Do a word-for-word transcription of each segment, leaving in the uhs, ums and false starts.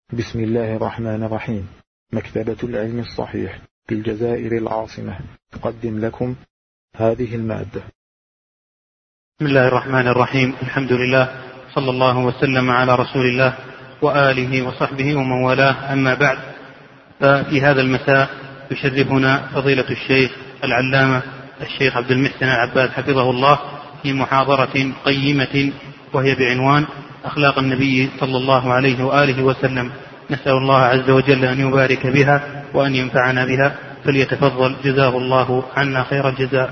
بسم الله الرحمن الرحيم. مكتبة العلم الصحيح بالجزائر العاصمة تقدم لكم هذه المادة. بسم الله الرحمن الرحيم. الحمد لله، صلى الله وسلم على رسول الله وآله وصحبه ومن والاه، أما بعد. ففي هذا المساء يشرفنا فضيلة الشيخ العلامة الشيخ عبد المحسن العباد حفظه الله في محاضرة قيمة وهي بعنوان أخلاق النبي صلى الله عليه وآله وسلم. نسأل الله عز وجل أن يبارك بها وأن ينفعنا بها، فليتفضل جزاه الله عنا خير الجزاء.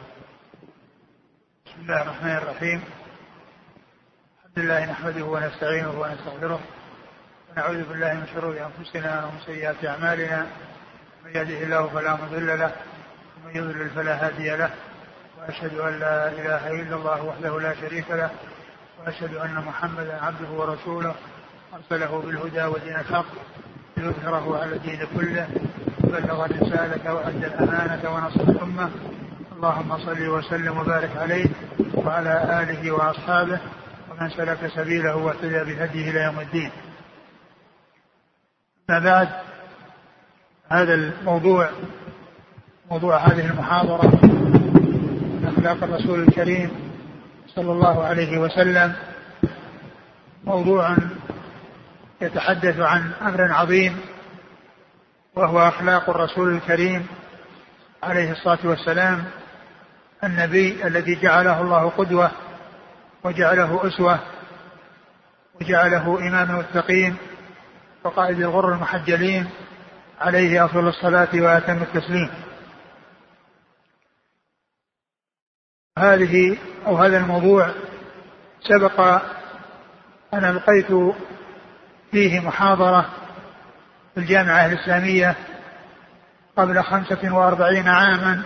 بسم الله الرحمن الرحيم. الحمد لله نحمده ونستعينه ونستغفره ونعوذ بالله من شرور أنفسنا ومن سيئات أعمالنا. من يهده الله فلا مضل له ومن يضلل فلا هادي له، وأشهد أن لا إله إلا الله وحده لا شريك له، وأشهد أن محمدا عبده ورسوله أرسله بالهدى ودين الحق ليظهره على الدين كله، بلغ الرسالة وأدى الأمانة ونصح الأمة. اللهم صل وسلم وبارك عليه وعلى آله وأصحابه ومن سلك سبيله واهتدى بهديه إلى يوم الدين. ما بعد، هذا الموضوع موضوع هذه المحاضرة من أخلاق الرسول الكريم صلى الله عليه وسلم موضوع يتحدث عن أمر عظيم، وهو أخلاق الرسول الكريم عليه الصلاة والسلام، النبي الذي جعله الله قدوة وجعله أسوة وجعله إمام المتقين وقائد الغر المحجلين، عليه أفضل الصلاة وأتم التسليم. هذه أو هذا الموضوع سبق أن ألقيت فيه محاضرة في الجامعة الإسلامية قبل خمسة وأربعين عاما،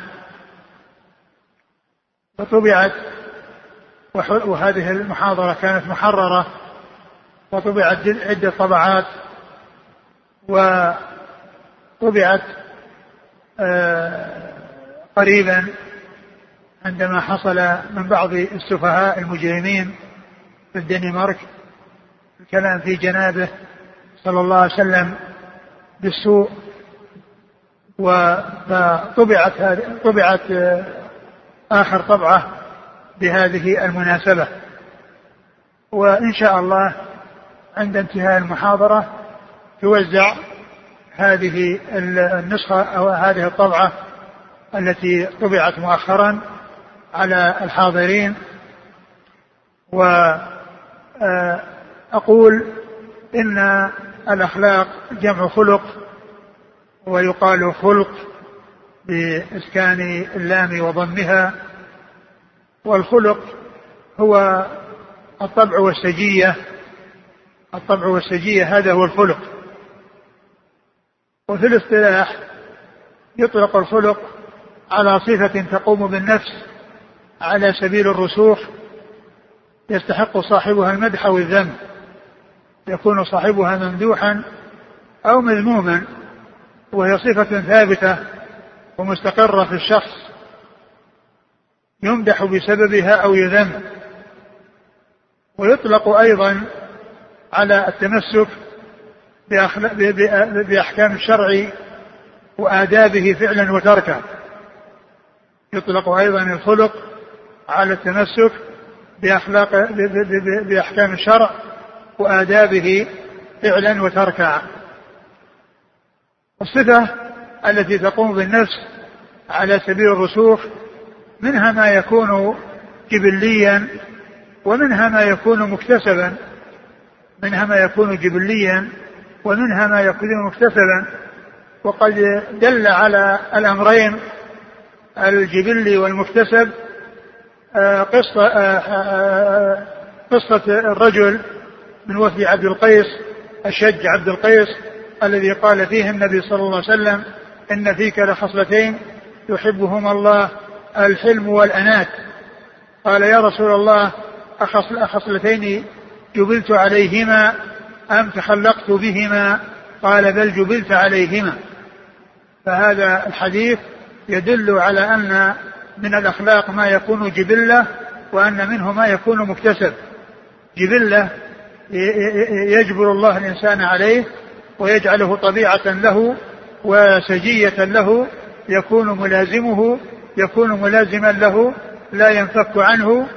وطبعت، وهذه المحاضرة كانت محررة وطبعت عدة طبعات، وطبعت قريبا عندما حصل من بعض السفهاء المجرمين في الدنمارك الكلام في جنابه صلى الله عليه وسلم بالسوء، وطبعت طبعت آخر طبعة بهذه المناسبة. وإن شاء الله عند انتهاء المحاضرة توزع هذه النسخة أو هذه الطبعة التي طبعت مؤخرا على الحاضرين. وأقول إن الأخلاق جمع خلق، ويقال خلق بإسكان اللام وضمها، والخلق هو الطبع والسجية. الطبع والسجية هذا هو الخلق. وفي الاصطلاح يطلق الخلق على صفة تقوم بالنفس على سبيل الرسوخ، يستحق صاحبها المدح والذم، يكون صاحبها ممدوحا أو مذموما، وهي صفة ثابتة ومستقرة في الشخص يمدح بسببها أو يذم. ويطلق أيضا على التمسك بأحكام الشرع وآدابه فعلا وتركا. يطلق أيضا الخلق على التمسك بأخلاق بأحكام الشرع وآدابه فعلا وتركا. الصفة التي تقوم بالنفس على سبيل الرسوخ منها ما يكون جبليا ومنها ما يكون مكتسبا، منها ما يكون جبليا ومنها ما يكون مكتسبا. وقد دل على الأمرين الجبلي والمكتسب قصة قصة الرجل من وفد عبد القيس، الشج عبد القيس، الذي قال فيه النبي صلى الله عليه وسلم: إن فيك لخصلتين يحبهما الله، الحلم والأنات. قال: يا رسول الله، أخصلتين جبلت عليهما أم تخلقت بهما؟ قال: بل جبلت عليهما. فهذا الحديث يدل على أن من الأخلاق ما يكون جبلة، وأن منه ما يكون مكتسب. جبلة يجبر الله الإنسان عليه ويجعله طبيعة له وسجية له، يكون ملازمه يكون ملازما له لا ينفك عنه.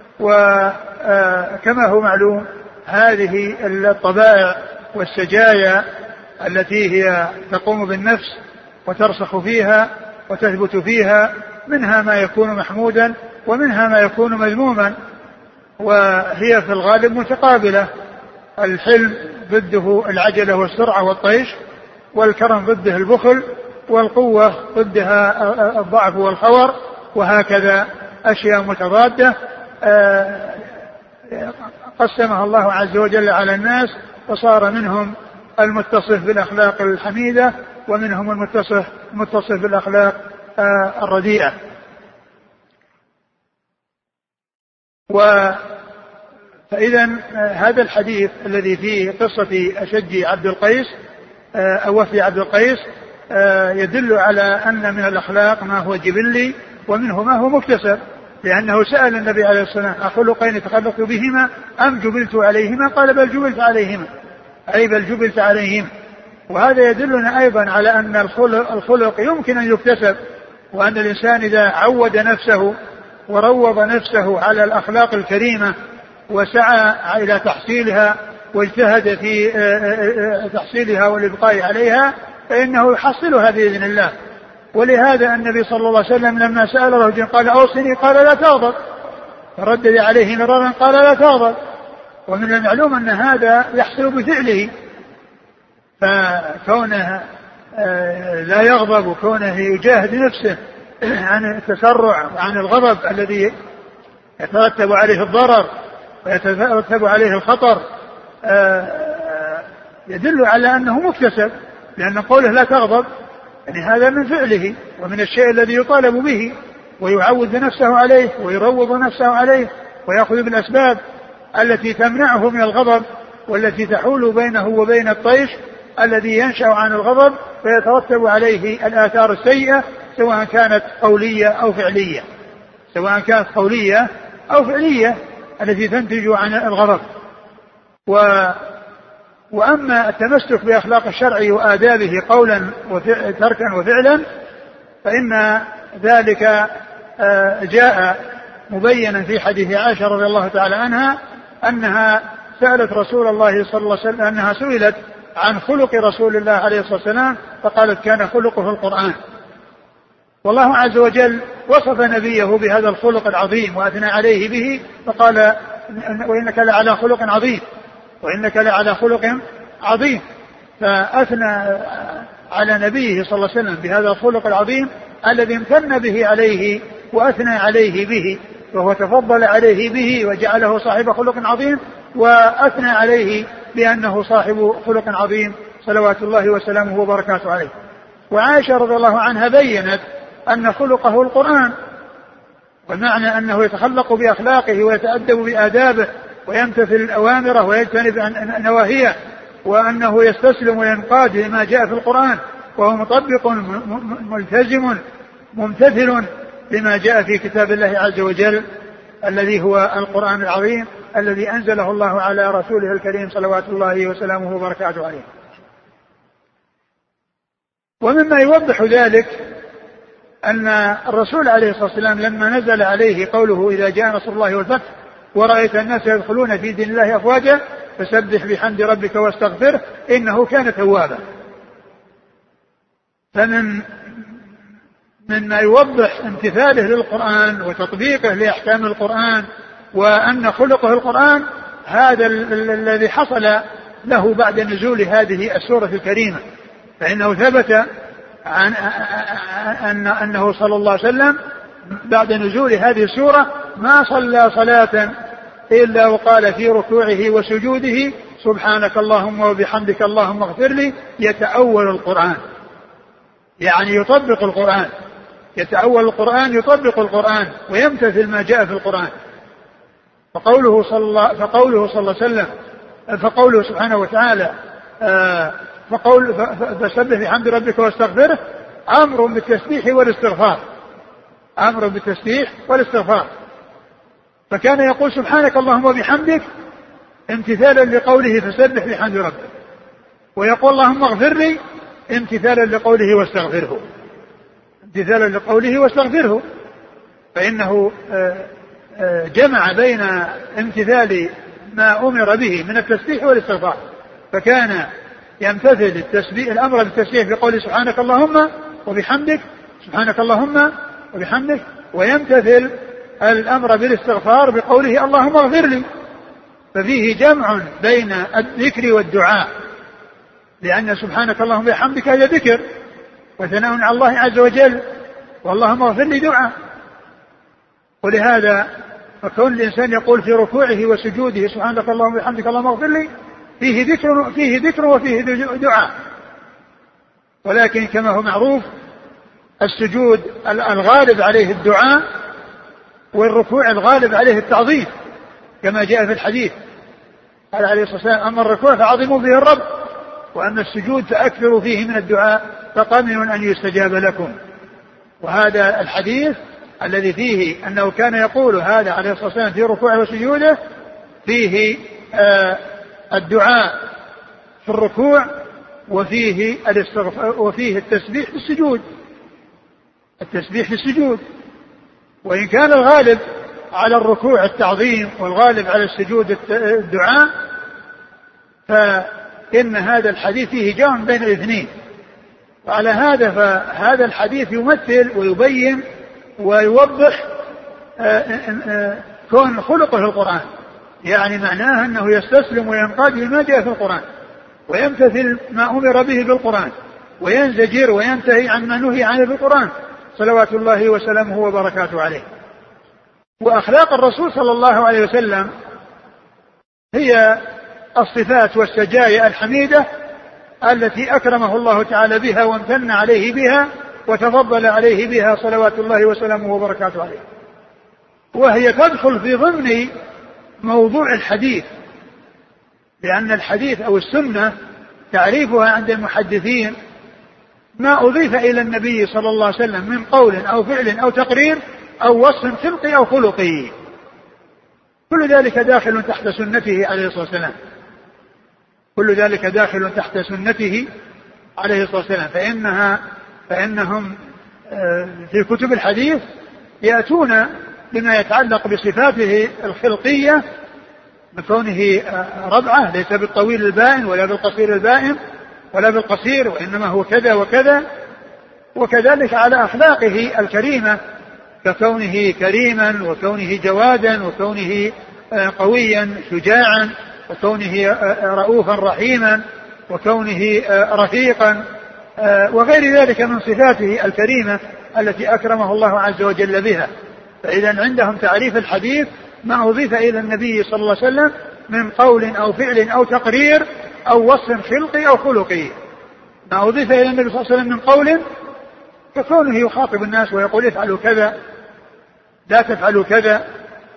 وكما هو معلوم هذه الطبائع والسجايا التي هي تقوم بالنفس وترسخ فيها وتثبت فيها، منها ما يكون محمودا ومنها ما يكون مذموما، وهي في الغالب متقابلة. الحلم ضده العجلة والسرعة والطيش، والكرم ضده البخل، والقوة ضدها الضعف والخور، وهكذا أشياء متضادة قسمها الله عز وجل على الناس، فصار منهم المتصف بالأخلاق الحميدة ومنهم المتصف المتصف بالأخلاق الرديئة. فإذا هذا الحديث الذي فيه قصة أشج عبد القيس أو وفي عبد القيس يدل على أن من الأخلاق ما هو جبلي ومنه ما هو مكتسب، لأنه سأل النبي عليه الصلاة والسلام أخلقين تخلقت بهما أم جبلت عليهما؟ قال بل جبلت عليهما، أي بل جبلت عليهما. وهذا يدلنا أيضا على أن الخلق, الخلق يمكن أن يكتسب، وأن الإنسان إذا عود نفسه وروض نفسه على الأخلاق الكريمة وسعى إلى تحصيلها واجتهد في تحصيلها والإبقاء عليها فإنه يحصلها بإذن الله. ولهذا النبي صلى الله عليه وسلم لما سأل رجل قال أوصني قال لا تغضب، فردد عليه مرارا قال لا تغضب. ومن المعلوم أن هذا يحصل بفعله، فكونه لا يغضب وكونه يجاهد نفسه عن التسرع وعن الغضب الذي يترتب عليه الضرر ويترتب عليه الخطر يدل على أنه مكتسب، لأن قوله لا تغضب يعني هذا من فعله ومن الشيء الذي يطالب به، ويعود نفسه عليه ويروض نفسه عليه ويأخذ بالأسباب التي تمنعه من الغضب والتي تحول بينه وبين الطيش الذي ينشأ عن الغضب ويترتب عليه الآثار السيئة سواء كانت قولية أو فعلية سواء كانت قولية أو فعلية التي تنتج عن الغضب. و وأما التمسك بأخلاق الشرع وآدابه قولا وتركا وفعلا فإن ذلك جاء مبينا في حديث عائشة رضي الله تعالى عنها أنها سألت رسول الله صلى الله عليه وسلم أنها سئلت عن خلق رسول الله عليه الصلاة والسلام فقالت كان خلقه القرآن. والله عز وجل وصف نبيه بهذا الخلق العظيم وأثنى عليه به فقال وإنك لعلى خلق عظيم وإنك لعلى خلق عظيم، فأثنى على نبيه صلى الله عليه وسلم بهذا الخلق العظيم الذي امتن به عليه وأثنى عليه به، وهو تفضل عليه به وجعله صاحب خلق عظيم وأثنى عليه بأنه صاحب خلق عظيم صلوات الله وسلامه وبركاته عليه. وعائشة رضي الله عنها بيّنت أن خلقه القرآن، والمعنى أنه يتخلق بأخلاقه ويتأدب بآدابه ويمتثل أوامره ويجتنب نواهيه، وأنه يستسلم وينقاد لما جاء في القرآن وهو مطبق ملتزم ممتثل لما جاء في كتاب الله عز وجل الذي هو القرآن العظيم الذي أنزله الله على رسوله الكريم صلوات الله وسلامه وبركاته عليه. ومما يوضح ذلك أن الرسول عليه الصلاة والسلام لما نزل عليه قوله إذا جاء نصر الله والفتح ورأيت الناس يدخلون في دين الله أفواجا فسبح بحمد ربك واستغفره إنه كان توابا. فمن مما يوضح امتثاله للقرآن وتطبيقه لأحكام القرآن وأن خلقه القرآن هذا الذي حصل له بعد نزول هذه السورة الكريمة، فإنه ثبت عن أن أنه صلى الله عليه وسلم بعد نزول هذه السورة ما صلى صلاة إلا وقال في ركوعه وسجوده سبحانك اللهم وبحمدك اللهم اغفر لي، يتأول القرآن يعني يطبق القرآن، يتأول القرآن يطبق القرآن ويمتثل ما جاء في القرآن. فقوله صلى الله فقوله صلى الله عليه وسلم فقوله سبحانه وتعالى فقول فسبح بحمد ربك واستغفره أمر بالتسبيح والاستغفار، أمر بالتسبيح والاستغفار. فكان يقول سبحانك اللهم وبحمدك امتثالا لقوله فسبح بحمد ربك، ويقول اللهم اغفر لي امتثالا لقوله واستغفره، امتثالا لقوله واستغفره، فإنه جمع بين امتثال ما أمر به من التسبيح والاستغفار، فكان يمتثل التسبيح الأمر بالتسبيح بقوله سبحانك اللهم وبحمدك، سبحانك اللهم وبحمدك، ويمتثل الأمر بالاستغفار بقوله اللهم اغفر لي، ففيه جمع بين الذكر والدعاء، لأن سبحانك اللهم وبحمدك هذا ذكر وثناء على الله عز وجل، واللهم اغفر لي دعاء. ولهذا فكون الإنسان يقول في ركوعه وسجوده سبحانك اللهم وبحمدك اللهم اغفر لي فيه ذكر فيه ذكر وفيه دعاء. ولكن كما هو معروف السجود الغالب عليه الدعاء، والركوع الغالب عليه التعظيم، كما جاء في الحديث قال عليه الصلاة والسلام أما الركوع فعظموا به الرب، وأما السجود فأكثروا فيه من الدعاء فقمن أن يستجاب لكم. وهذا الحديث الذي فيه أنه كان يقول هذا عليه الصلاة والسلام في ركوعه وسجوده فيه آه الدعاء في الركوع، وفيه الاستغفار، وفيه التسبيح في السجود، التسبيح في السجود. وإن كان الغالب على الركوع التعظيم والغالب على السجود الدعاء، فإن هذا الحديث فيه جمع بين الاثنين. وعلى هذا فهذا الحديث يمثل ويبين ويوضح كون خلقه في القرآن، يعني معناه أنه يستسلم وينقاد لما جاء في القرآن، ويمتثل ما أمر به بالقرآن، وينزجر وينتهي عما نهي عنه بالقرآن صلوات الله وسلامه وبركاته عليه. وأخلاق الرسول صلى الله عليه وسلم هي الصفات والسجايا الحميدة التي أكرمه الله تعالى بها وامتن عليه بها وتفضل عليه بها صلوات الله وسلامه وبركاته عليه، وهي تدخل في ضمن موضوع الحديث، لأن الحديث أو السنة تعريفها عند المحدثين ما أضيف إلى النبي صلى الله عليه وسلم من قول أو فعل أو تقرير أو وصف خلقي أو خلقي، كل ذلك داخل تحت سنته عليه الصلاة والسلام، كل ذلك داخل تحت سنته عليه الصلاة والسلام. فإنها فإنهم في كتب الحديث يأتون بما يتعلق بصفاته الخلقية بكونه ربعة ليس بالطويل البائن ولا بالقصير البائن ولا بالقصير، وإنما هو كذا وكذا، وكذلك على أخلاقه الكريمة ككونه كريما وكونه جوادا وكونه قويا شجاعا وكونه رؤوفا رحيما وكونه رفيقا وغير ذلك من صفاته الكريمة التي أكرمه الله عز وجل بها. فإذا عندهم تعريف الحديث ما أضيف إلى النبي صلى الله عليه وسلم من قول أو فعل أو تقرير أو وصف خلقي أو خلقي. ما أضيف إلى النبي صلى الله عليه وسلم من قول ككونه يخاطب الناس ويقول افعلوا كذا لا تفعلوا كذا،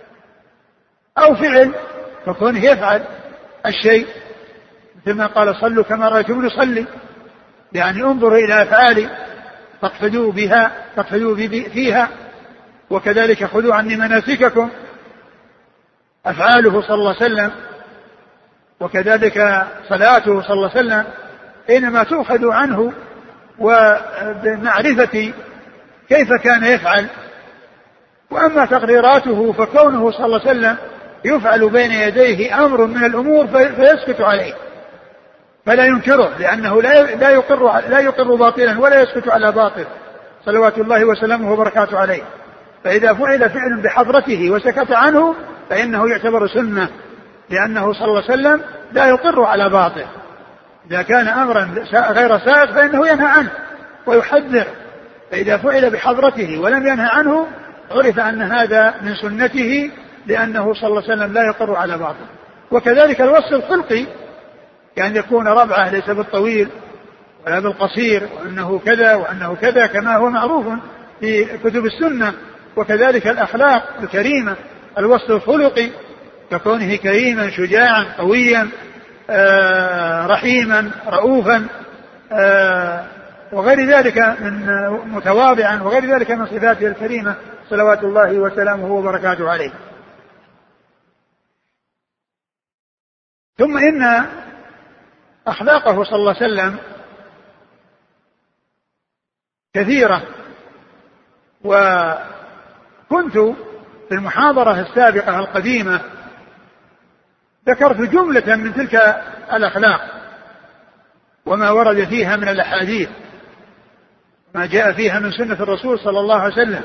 أو فعل ككونه يفعل الشيء مثل ما قال صلوا كما رأيتموني صلي، يعني انظروا إلى أفعالي فاقتدوا بها فاقتدوا فيها، وكذلك خذوا عني مناسككم أفعاله صلى الله عليه وسلم، وكذلك صلاته صلى الله عليه وسلم إنما تؤخذ عنه وبمعرفة كيف كان يفعل. وأما تقريراته فكونه صلى الله عليه وسلم يفعل بين يديه أمر من الأمور فيسكت عليه فلا ينكره، لأنه لا يقر لا يقر باطلا ولا يسكت على باطل صلوات الله وسلامه وبركاته عليه. فإذا فعل فعل بحضرته وسكت عنه فإنه يعتبر سنة، لأنه صلى الله عليه وسلم لا يقر على باطل. إذا كان أمرا غير سائغ فإنه ينهى عنه ويحذر، فإذا فعل بحضرته ولم ينهى عنه عرف أن هذا من سنته، لأنه صلى الله عليه وسلم لا يقر على باطل. وكذلك الوصف الخلقي كأن يكون ربعه ليس بالطويل ولا بالقصير، وأنه كذا وأنه كذا كما هو معروف في كتب السنة. وكذلك الأخلاق الكريمة الوصف الخلقي ككونه كريما شجاعا قويا آه رحيما رؤوفا آه وغير ذلك من متواضعا وغير ذلك من صفاته الكريمة صلوات الله وسلامه وبركاته عليه. ثم إن أخلاقه صلى الله عليه وسلم كثيرة، وكنت في المحاضرة السابقة القديمة ذكرت جملة من تلك الأخلاق وما ورد فيها من الأحاديث، ما جاء فيها من سنة الرسول صلى الله عليه وسلم.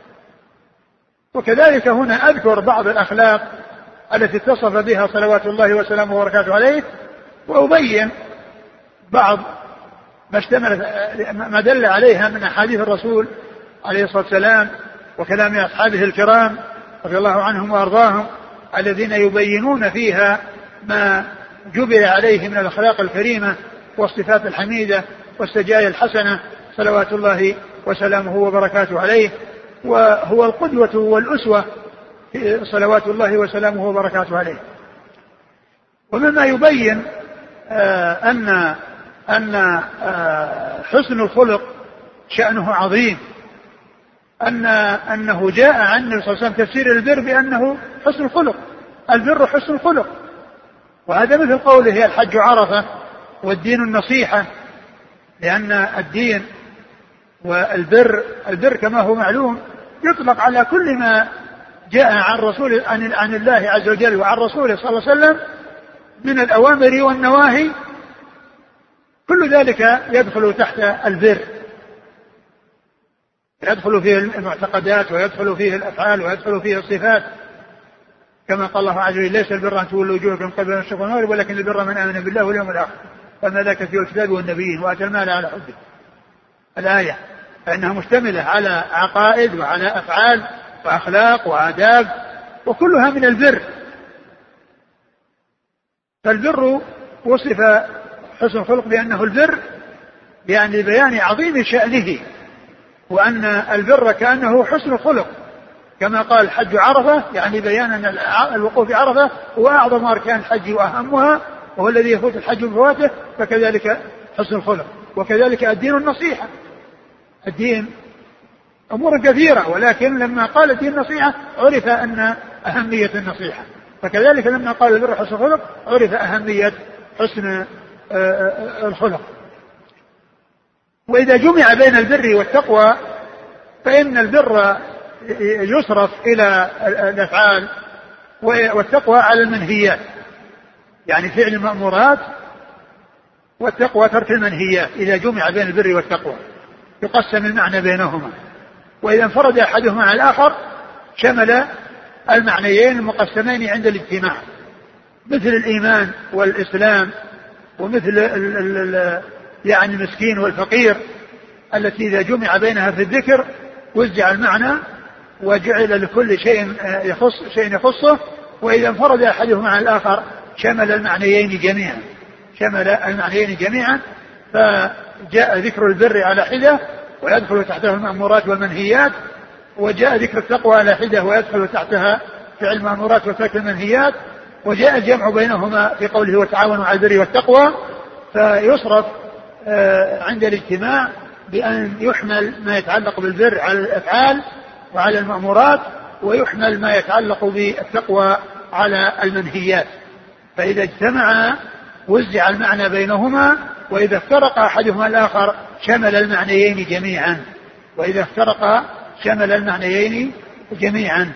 وكذلك هنا أذكر بعض الأخلاق التي اتصف بها صلوات الله وسلامه وبركاته عليه، وأبين بعض ما اشتمل ما دل عليها من أحاديث الرسول عليه الصلاة والسلام وكلام أصحابه الكرام رضي الله عنهم وأرضاهم، الذين يبينون فيها ما جبل عليه من الأخلاق الكريمة والصفات الحميدة والسجايا الحسنة صلوات الله وسلامه وبركاته عليه. وهو القدوة والأسوة صلوات الله وسلامه وبركاته عليه. ومما يبين آه أن أن آه حسن الخلق شأنه عظيم، أن أنه جاء عن النبي صلى الله عليه وسلم تفسير البر بأنه حسن الخلق، البر حسن الخلق. وهذا مثل قوله هي الحج عرفة والدين النصيحة، لأن الدين والبر البر كما هو معلوم يطلق على كل ما جاء عن رسول عن, عن الله عز وجل وعن رسوله صلى الله عليه وسلم من الأوامر والنواهي، كل ذلك يدخل تحت البر، يدخل فيه المعتقدات ويدخل فيه الأفعال ويدخل فيه الصفات، كما قال الله عز وجل ليس البر أن تولوا وجوهكم قبل المشرق والمغرب ولكن البر من آمن بالله واليوم الآخر فما ذاك في الكتاب والنبيين وآتى المال على حبه. الآية فإنها مشتملة على عقائد وعلى أفعال وأخلاق وآداب وكلها من البر. فالبر وصف حسن الخلق بأنه البر يعني بيان عظيم شأنه، وأن البر كأنه حسن الخلق، كما قال الحج عرفة يعني بيان أن الوقوف في عرفة هو أعظم أركان الحج وأهمها وهو الذي يفوت الحج بفواته، فكذلك حسن الخلق. وكذلك الدين النصيحة، الدين أمور كثيرة، ولكن لما قال الدين النصيحة عرف أن أهمية النصيحة، فكذلك لما قال البر حسن الخلق عرف أهمية حسن الخلق. وإذا جمع بين البر والتقوى فإن البر يصرف إلى الأفعال والتقوى على المنهيات، يعني فعل المأمورات والتقوى ترك المنهيات. إذا جمع بين البر والتقوى يقسم المعنى بينهما، وإذا انفرد أحدهما على الآخر شمل المعنيين المقسمين عند الاجتماع، مثل الإيمان والإسلام، ومثل ال ال ال يعني المسكين والفقير، التي إذا جمع بينها في الذكر وزع المعنى وجعل لكل شيء يخص شيء يخصه، وإذا انفرد أحدهما على الآخر شمل المعنيين جميعا شمل المعنيين جميعا فجاء ذكر البر على حدة ويدخل تحته المأمورات والمنهيات، وجاء ذكر التقوى على حدة ويدخل تحتها فعل المأمورات وترك المنهيات، وجاء الجمع بينهما في قوله وتعاونوا على البر والتقوى، فيصرف عند الاجتماع بأن يحمل ما يتعلق بالبر على الأفعال وعلى المأمورات، ويحمل ما يتعلق بالتقوى على المنهيات. فإذا اجتمع وزع المعنى بينهما، وإذا افترق أحدهما الآخر شمل المعنيين جميعا وإذا افترق شمل المعنيين جميعا.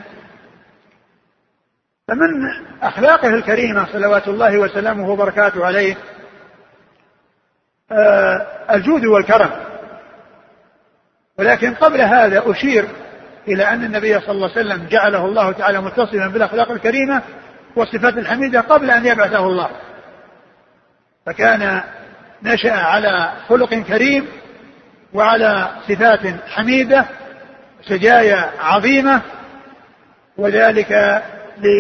فمن أخلاقه الكريمة صلوات الله وسلامه وبركاته عليه الجود والكرم. ولكن قبل هذا أشير إلى أن النبي صلى الله عليه وسلم جعله الله تعالى متصفا بالأخلاق الكريمة والصفات الحميدة قبل أن يبعثه الله، فكان نشأ على خلق كريم وعلى صفات حميدة سجايا عظيمة، وذلك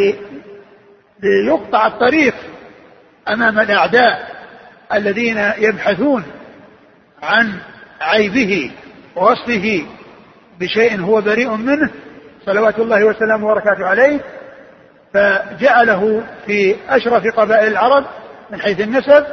ليقطع الطريق أمام الأعداء الذين يبحثون عن عيبه ووصفه بشيء هو بريء منه صلوات الله وسلامه وبركاته عليه، فجعله في أشرف قبائل العرب من حيث النسب،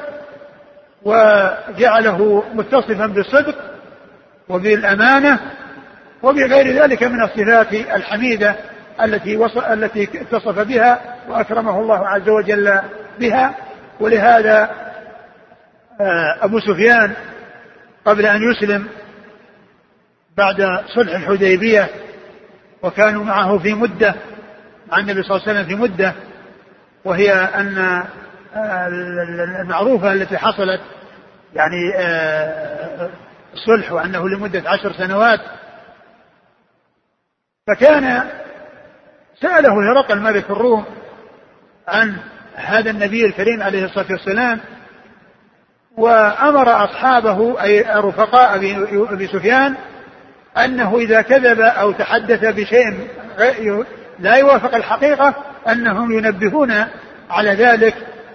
وجعله متصفا بالصدق وبالأمانة وبغير ذلك من الصفات الحميدة التي التي اتصف بها وأكرمه الله عز وجل بها، ولهذا أبو سفيان قبل أن يسلم بعد صلح الحديبية وكانوا معه في مدة مع النبي صلى الله عليه وسلم في مدة، وهي أن المعروفة التي حصلت يعني الصلح وأنه لمدة عشر سنوات، فكان سأله هرقل ملك الروم عن هذا النبي الكريم عليه الصلاة والسلام، وأمر أصحابه أي رفقاء أبي سفيان أنه إذا كذب أو تحدث بشيء لا يوافق الحقيقة أنهم ينبهون على ذلك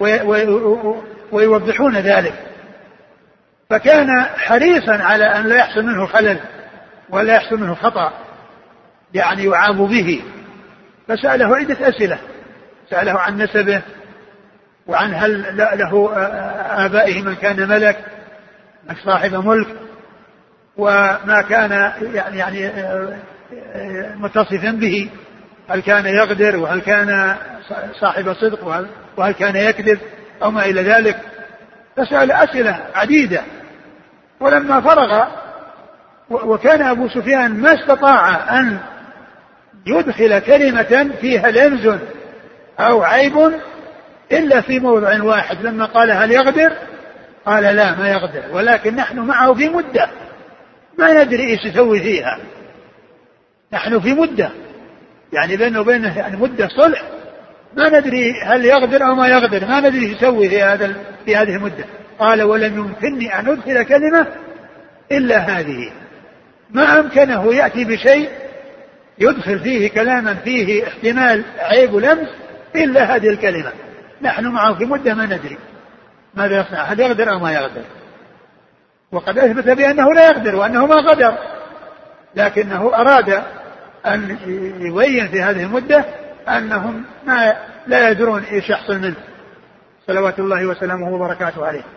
ويوضحون ذلك. فكان حريصا على أن لا يحصل منه خلل ولا يحصل منه خطأ يعني يعاب به، فسأله عدة أسئلة، سأله عن نسبه وعن هل له آبائه من كان ملك صاحب ملك، وما كان يعني متصفا به، هل كان يغدر وهل كان صاحب صدق وهل كان يكذب أو ما إلى ذلك. فسأل أسئلة عديدة، ولما فرغ وكان أبو سفيان ما استطاع أن يدخل كلمة فيها لمز أو عيب إلا في موضع واحد، لما قال هل يغدر قال لا ما يغدر، ولكن نحن معه في مدة ما ندري إيش يسوي فيها، نحن في مدة يعني بينه وبينه يعني مدة صلح، ما ندري هل يغدر أو ما يغدر، ما ندري إيش يسوي في هذا في هذه المدة. قال ولم يمكنني أن أدخل كلمة إلا هذه، ما أمكنه يأتي بشيء يدخل فيه كلاما فيه احتمال عيب ولمس إلا هذه الكلمة، نحن معه في مدة ما ندري ماذا يصنع، هل يغدر أو ما يغدر. وقد أثبت بأنه لا يغدر وأنه ما غدر، لكنه أراد أن يبين في هذه المدة أنهم ما لا يدرون إيش يحصل منه صلوات الله وسلامه وبركاته عليه.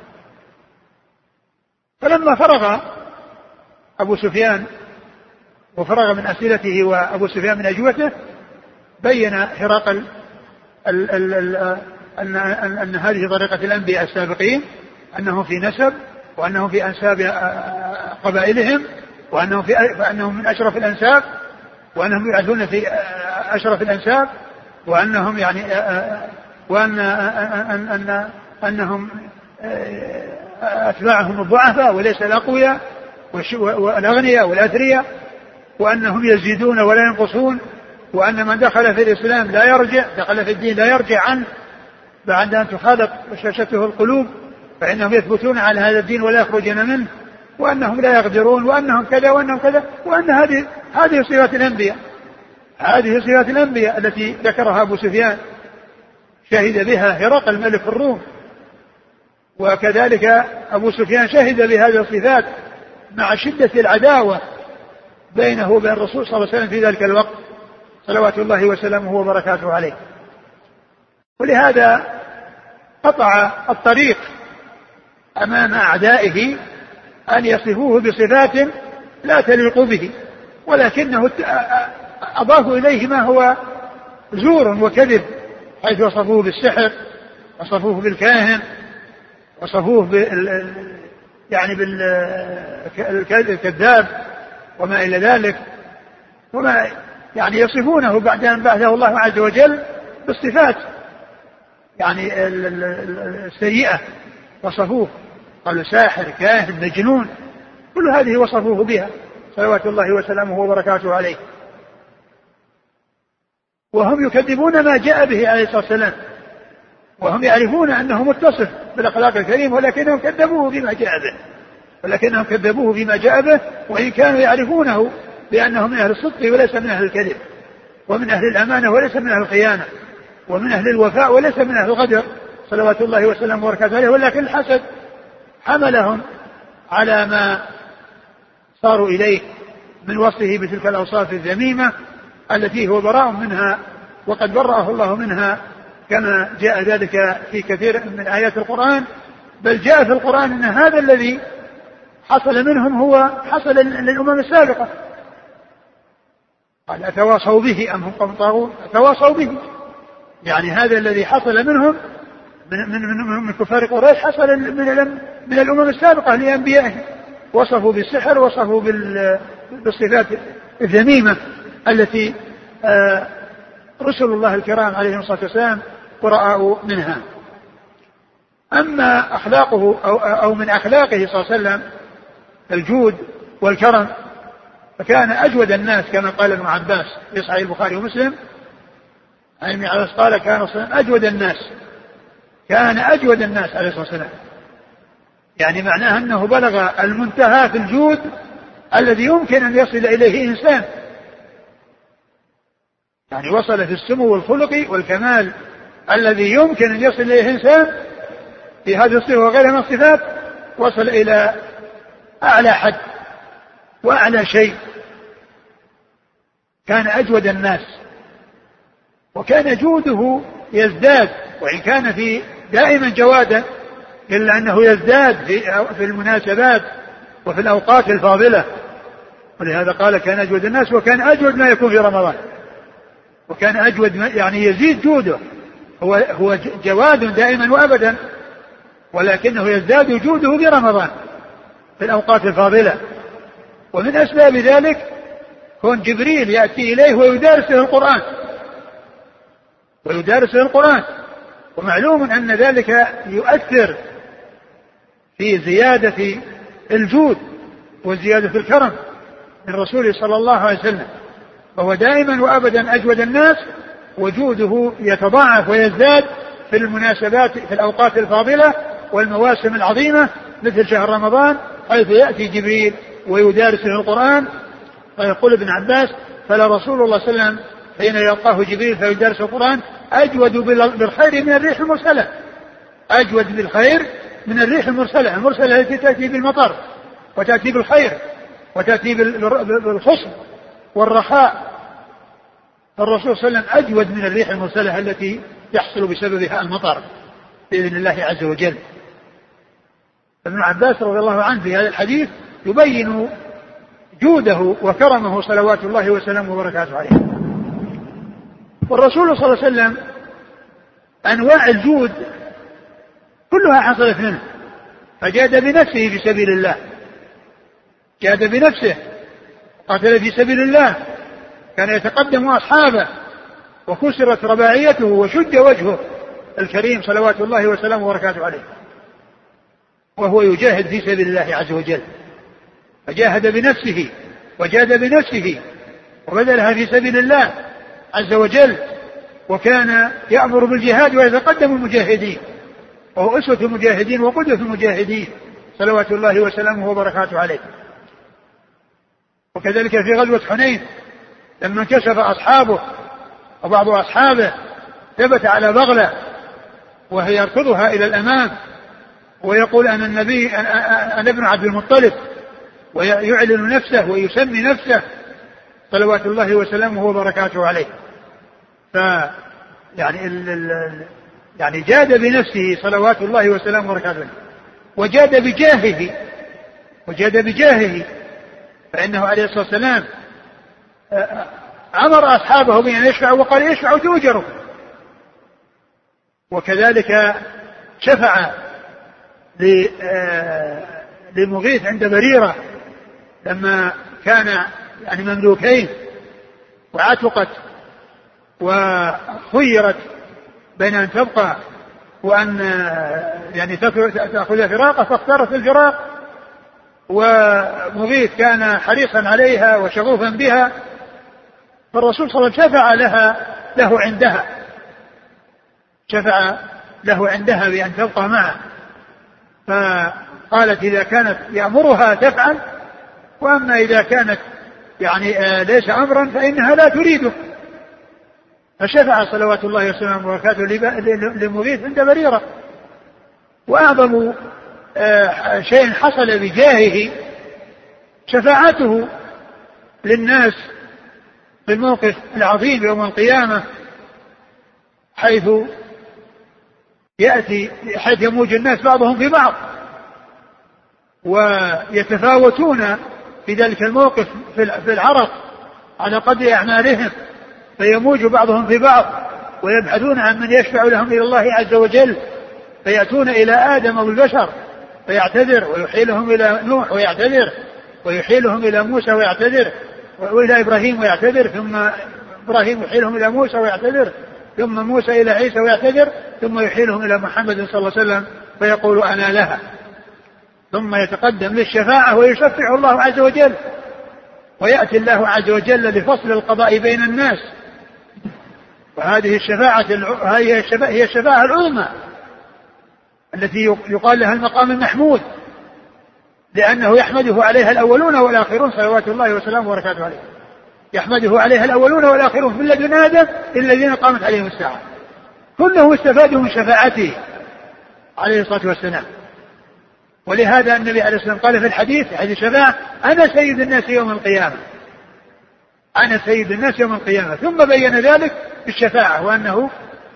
فلما فرغ أبو سفيان وفرغ من أسئلته وأبو سفيان من أجوبته، بين هرقل ال ال ال أن, أن, أن هذه طريقة الأنبياء السابقين، أنهم في نسب وأنهم في أنساب قبائلهم وأنهم في فأنهم من أشرف الأنساب وأنهم يعدون في أشرف الأنساب، وأنهم يعني وأن أن أن أنهم أتباعهم الضعفاء وليس الأقوياء والأغنياء والأثرياء، وأنهم يزيدون ولا ينقصون، وأن من دخل في الإسلام لا يرجع، دخل في الدين لا يرجع عنه بعد أن تخالط بشاشته القلوب، فإنهم يثبتون على هذا الدين ولا يخرجون منه، وأنهم لا يغدرون وأنهم كذا وأنهم كذا، وأن هذه هذه صفات الأنبياء، هذه صفات الأنبياء التي ذكرها أبو سفيان شهد بها هرقل ملك الروم، وكذلك أبو سفيان شهد بهذه الصفات مع شدة العداوة بينه وبين الرسول صلى الله عليه وسلم في ذلك الوقت صلوات الله وسلامه وبركاته عليه. ولهذا قطع الطريق أمام أعدائه أن يصفوه بصفات لا تليق به، ولكنه أضافوا إليه ما هو زور وكذب، حيث وصفوه بالسحر وصفوه بالكاهن وصفوه بال يعني بالكذاب وما إلى ذلك، وما يعني يصفونه بعد أن بعثه الله عز وجل بالصفات يعني السيئة، وصفوه قالوا ساحر كاهن مجنون، كل هذه وصفوه بها صلوات الله وسلامه وبركاته عليه. وهم يكذبون ما جاء به عليه الصلاة والسلام، وهم يعرفون أنه متصف بالأخلاق الكريمة، ولكنهم كذبوه بما جاء به ولكنهم كذبوه بما جاء به وإن كانوا يعرفونه بأنه من أهل الصدق وليس من أهل الكذب، ومن أهل الأمانة وليس من أهل الخيانة، ومن أهل الوفاء وليس من أهل الغدر صلوات الله وسلامه وبركاته عليه. ولكن الحسد حملهم على ما صاروا إليه من وصفه بتلك الأوصاف الذميمة التي هو براء منها، وقد برأه الله منها كما جاء ذلك في كثير من آيات القرآن، بل جاء في القرآن أن هذا الذي حصل منهم هو حصل للأمم السابقة. قال أتواصوا به أم هم قوم طاغون؟ أتواصوا به، يعني هذا الذي حصل منهم من من من, من كفار قريش حصل من من الأمم السابقة لأنبيائهم، وصفوا بالسحر وصفوا بالصفات الذميمة التي رسل الله الكرام عليهم الصلاة والسلام قرأوا منها. أما أخلاقه أو, أو من أخلاقه صلى الله عليه وسلم الجود والكرم، فكان أجود الناس كما قال ابن عباس في صحيح البخاري ومسلم عن ابن عباس قال كان أجود الناس كان أجود الناس عليه الصلاة والسلام، يعني معناه أنه بلغ المنتهى في الجود الذي يمكن أن يصل إليه إنسان، يعني وصل في السمو الخلقي والكمال الذي يمكن أن يصل إليه إنسان في هذه الصفة وغيرها من الصفات، وصل إلى أعلى حد وأعلى شيء. كان أجود الناس، وكان جوده يزداد، وإن كان في دائما جوادا إلا أنه يزداد في المناسبات وفي الأوقات الفاضلة، ولهذا قال كان أجود الناس، وكان أجود ما يكون في رمضان، وكان أجود يعني يزيد جوده، هو هو جواد دائما وأبدا، ولكنه يزداد جوده في رمضان في الأوقات الفاضلة. ومن أسباب ذلك كون جبريل يأتي إليه ويدارسه القرآن ويدارسه القرآن ومعلوم أن ذلك يؤثر في زيادة الجود وزيادة الكرم من رسوله صلى الله عليه وسلم، فهو دائما وأبدا أجود الناس، وجوده يتضاعف ويزداد في المناسبات في الأوقات الفاضلة والمواسم العظيمة مثل شهر رمضان، حيث يأتي جبريل ويدارسه القرآن. فيقول ابن عباس فلا رسول الله صلى الله عليه وسلم حين يلقاه جبريل فيدارسه القرآن أجود بالخير من الريح المرسلة، أجود بالخير من الريح المرسلة، المرسلة التي تأتي بالمطر وتأتي بالخير وتأتي بالخصب والرخاء. الرسول صلى الله عليه وسلم أجود من الريح المرسلة التي يحصل بسببها المطر بإذن الله عز وجل. ابن عباس رضي الله عنه في هذا الحديث يبين جوده وكرمه صلوات الله وسلامه وبركاته عليه. والرسول صلى الله عليه وسلم أنواع الجود كلها حصلت منه، فجاد بنفسه في سبيل الله، جاد بنفسه قاتل في سبيل الله، كان يتقدم أصحابه وكسرت رباعيته وشد وجهه الكريم صلوات الله وسلامه وبركاته عليه، وهو يجاهد في سبيل الله عز وجل، فجاهد بنفسه وجاد بنفسه وبذلها في سبيل الله عز وجل، وكان يأمر بالجهاد ويتقدم المجاهدين، وهو أسوة المجاهدين وقدوة المجاهدين صلوات الله وسلامه وبركاته عليه. وكذلك في غزوة حنين لما انكشف أصحابه وبعض أصحابه ثبت على بغلة وهي يركضها إلى الأمام ويقول أنا النبي أنا ابن عبد المطلب، ويعلن نفسه ويسمي نفسه صلوات الله وسلامه وبركاته عليه. ف يعني ال ال يعني جاد بنفسه صلوات الله وسلامه وبركاته عليه، وجاد بجاهه وجاد بجاهه فإنه عليه الصلاة والسلام أمر أصحابه بأن يشفعوا وقال يشفعوا تؤجروا. وكذلك شفع لمغيث عند بريرة لما كان يعني مملوكين وعتقت وخيرت بين أن تبقى وأن يعني تأخذ فراقه، فاختارت الفراق، ومغيث كان حريصا عليها وشغوفا بها، فالرسول صلى الله عليه وسلم شفع لها له عندها شفع له عندها بأن تبقى معه، فقالت إذا كانت يأمرها تفعل، وأما إذا كانت يعني آه ليس أمرا فإنها لا تريده. فشفع صلوات الله وسلامه وبركاته لمغيث عند بريرة. وأعظم آه شيء حصل بجاهه شفاعته للناس في الموقف العظيم يوم القيامة، حيث يأتي حيث يموج الناس بعضهم في بعض ويتفاوتون في ذلك الموقف في العرق على قدر أعمالهم، فيموج بعضهم في بعض ويبحثون عن من يشفع لهم إلى الله عز وجل، فيأتون إلى آدم والبشر فيعتذر، ويحيلهم إلى نوح ويعتذر، ويحيلهم إلى موسى ويعتذر، وإلى إبراهيم ويعتذر، ثم إبراهيم يحيلهم إلى موسى ويعتذر، ثم موسى إلى عيسى ويعتذر، ثم يحيلهم إلى محمد صلى الله عليه وسلم فيقول أنا لها، ثم يتقدم للشفاعة ويشفع الله عز وجل، ويأتي الله عز وجل لفصل القضاء بين الناس. وهذه الشفاعة هي الشفاعة العظمى التي يقال لها المقام المحمود، لأنه يحمده عليها الأولون والآخرون صلوات الله وسلامه وبركاته عليه، يحمده عليها الأولون والآخرون من لدن آدم إلا الذين قامت عليهم الساعة، كلهم استفادوا من شفاعته عليه الصلاة والسلام. ولهذا النبي عليه الصلاة والسلام قال في الحديث حديث الشفاعة أنا سيد الناس يوم القيامة، أنا سيد الناس يوم القيامة، ثم بين ذلك بالشفاعة، وأنه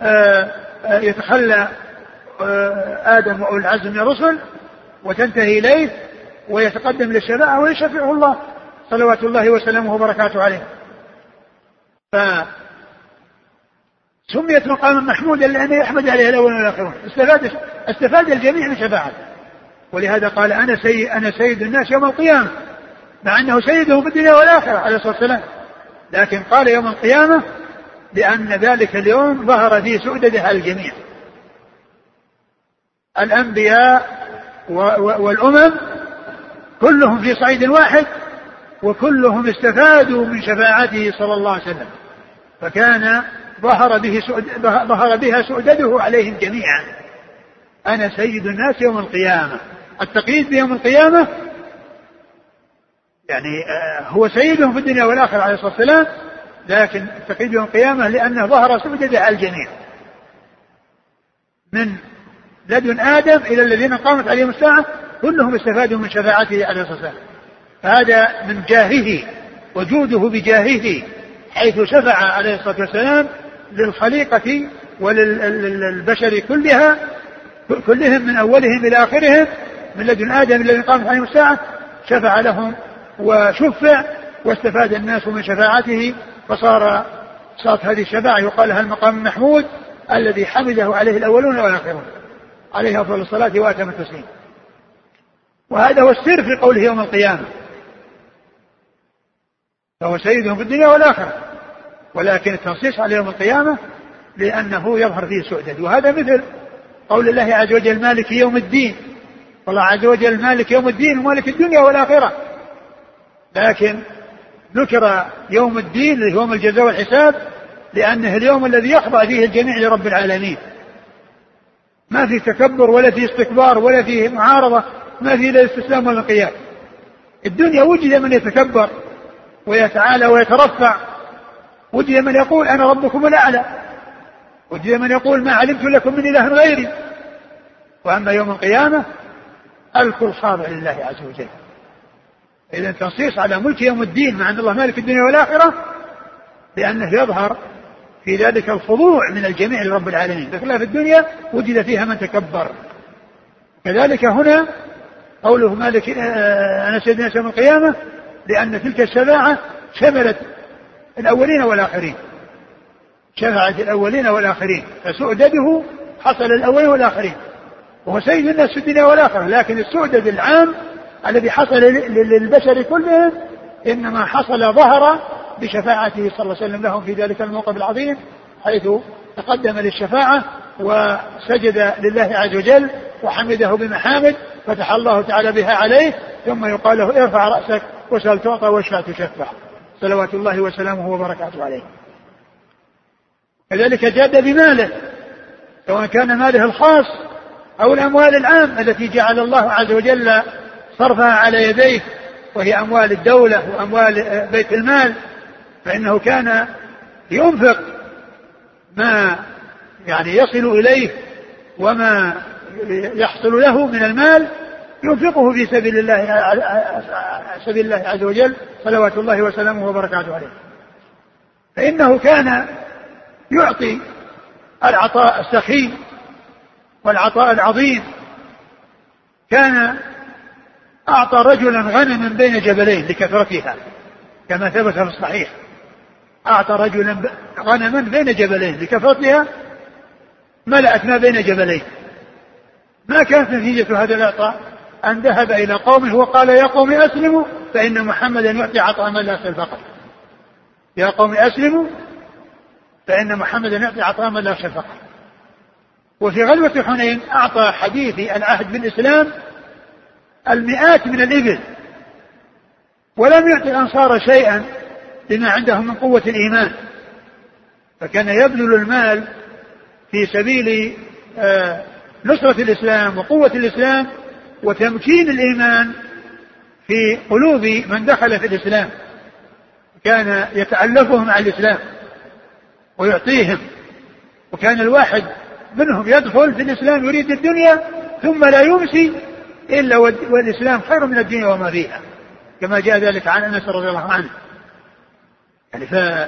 يتخلى آدم وأولو العزم من الرسل وتنتهي إليه ويتقدم للشفاعة ويشفعه الله صلوات الله وسلامه وبركاته عليه. فسميت مقاما محمودا لأنه يحمد عليه الأولون والآخرون، استفاد, استفاد الجميع من شفاعته. ولهذا قال أنا سيد, أنا سيد الناس يوم القيامة، مع أنه سيده في الدنيا والآخرة عليه الصلاة والسلام، لكن قال يوم القيامة لأن ذلك اليوم ظهر فيه سؤدده على الجميع، الأنبياء والأمم كلهم في صعيد واحد، وكلهم استفادوا من شفاعته صلى الله عليه وسلم، فكان ظهر, به ظهر بها سؤدده عليهم جميعا. أنا سيد الناس يوم القيامة، التقييد بيوم القيامة يعني هو سيدهم في الدنيا والآخرة عليه الصلاة والسلام، لكن التقييد بيوم القيامة لأنه ظهر سؤدده على الجميع من لدن آدم إلى الذين قامت عليهم الساعة، كلهم استفادوا من شفاعته عليه الصلاة والسلام. فهذا من جاهه وجوده بجاهه، حيث شفع عليه الصلاة والسلام للخليقة وللبشر كلها كلهم من أولهم إلى آخرهم، من لدن آدم إلى الذين قامت عليهم الساعة شفع لهم وشفع، واستفاد الناس من شفاعته، فصار صارت هذه الشفاعة يقال لها المقام المحمود الذي حمده عليه الأولون والآخرون عليه أفضل الصلاة وأتم التسليم. وهذا هو السر في قوله يوم القيامة، فهو سيدهم في الدنيا والآخرة، ولكن التنصيص على يوم القيامة لأنه يظهر فيه سؤدد. وهذا مثل قول الله عز وجل مالك يوم الدين، والله عز وجل مالك يوم الدين ومالك الدنيا والآخرة، لكن ذكر يوم الدين اللي هو يوم الجزاء والحساب لأنه اليوم الذي يخضع فيه الجميع لرب العالمين، ما في تكبر ولا في استكبار ولا في معارضة، ما في لا استسلام ولا انقياد. الدنيا وجد من يتكبر ويتعالى ويترفع، وجد من يقول أنا ربكم الأعلى، وجد من يقول ما علمت لكم من إله غيري. وأما يوم القيامة الكل خاضع لله عز وجل. إذا تنصيص على ملك يوم الدين مع أن الله مالك الدنيا والآخرة لأنه يظهر في ذلك الخضوع من الجميع لرب العالمين، بخلاف الدنيا وجد فيها من تكبر. كذلك هنا قوله مالك أنا سيد الناس يوم القيامة لأن تلك الشفاعة شملت الأولين والآخرين، شفاعة الأولين والآخرين، فسؤدده حصل الأولين والآخرين، وهو سيد الناس في الدنيا والآخرة، لكن السؤدد العام الذي حصل للبشر كلهم إنما حصل ظهر بشفاعته صلى الله عليه وسلم لهم في ذلك الموقف العظيم، حيث تقدم للشفاعة وسجد لله عز وجل وحمده بمحامد فتح الله تعالى بها عليه، ثم يقال له ارفع رأسك وسل تعطى واشفع تشفع صلوات الله وسلامه وبركاته عليه. كذلك جاد بماله، سواء كان ماله الخاص أو الأموال العام التي جعل الله عز وجل صرفها على يديه، وهي أموال الدولة وأموال بيت المال، فإنه كان ينفق ما يعني يصل إليه وما يحصل له من المال ينفقه في سبيل الله سبيل الله عز وجل صلوات الله وسلامه وبركاته عليه. فإنه كان يعطي العطاء السخي والعطاء العظيم. كان أعطى رجلا غنما بين جبلين لكثرتها كما ثبت في الصحيح، أعطى رجلا غنما بين جبلين لكثرتها ملأت ما بين جبلين، ما كانت نتيجة هذا الإعطاء أن ذهب إلى قومه وقال يا قوم أسلموا فإن محمدا يعطي عطاء من لا يخشى الفقر. يا قوم أسلموا فإن محمدا يعطي عطاء من لا يخشى الفقر. وفي غزوة حنين أعطى حديثي العهد بالإسلام المئات من الإبل، ولم يعطي الأنصار شيئا لما عندهم من قوة الإيمان، فكان يبذل المال في سبيل نصرة الإسلام وقوة الإسلام وتمكين الإيمان في قلوب من دخل في الإسلام. كان يتألفهم على الإسلام ويعطيهم، وكان الواحد منهم يدخل في الإسلام يريد الدنيا ثم لا يمسي إلا والإسلام خير من الدنيا وما فيها، كما جاء ذلك عن أنس رضي الله عنه. يعني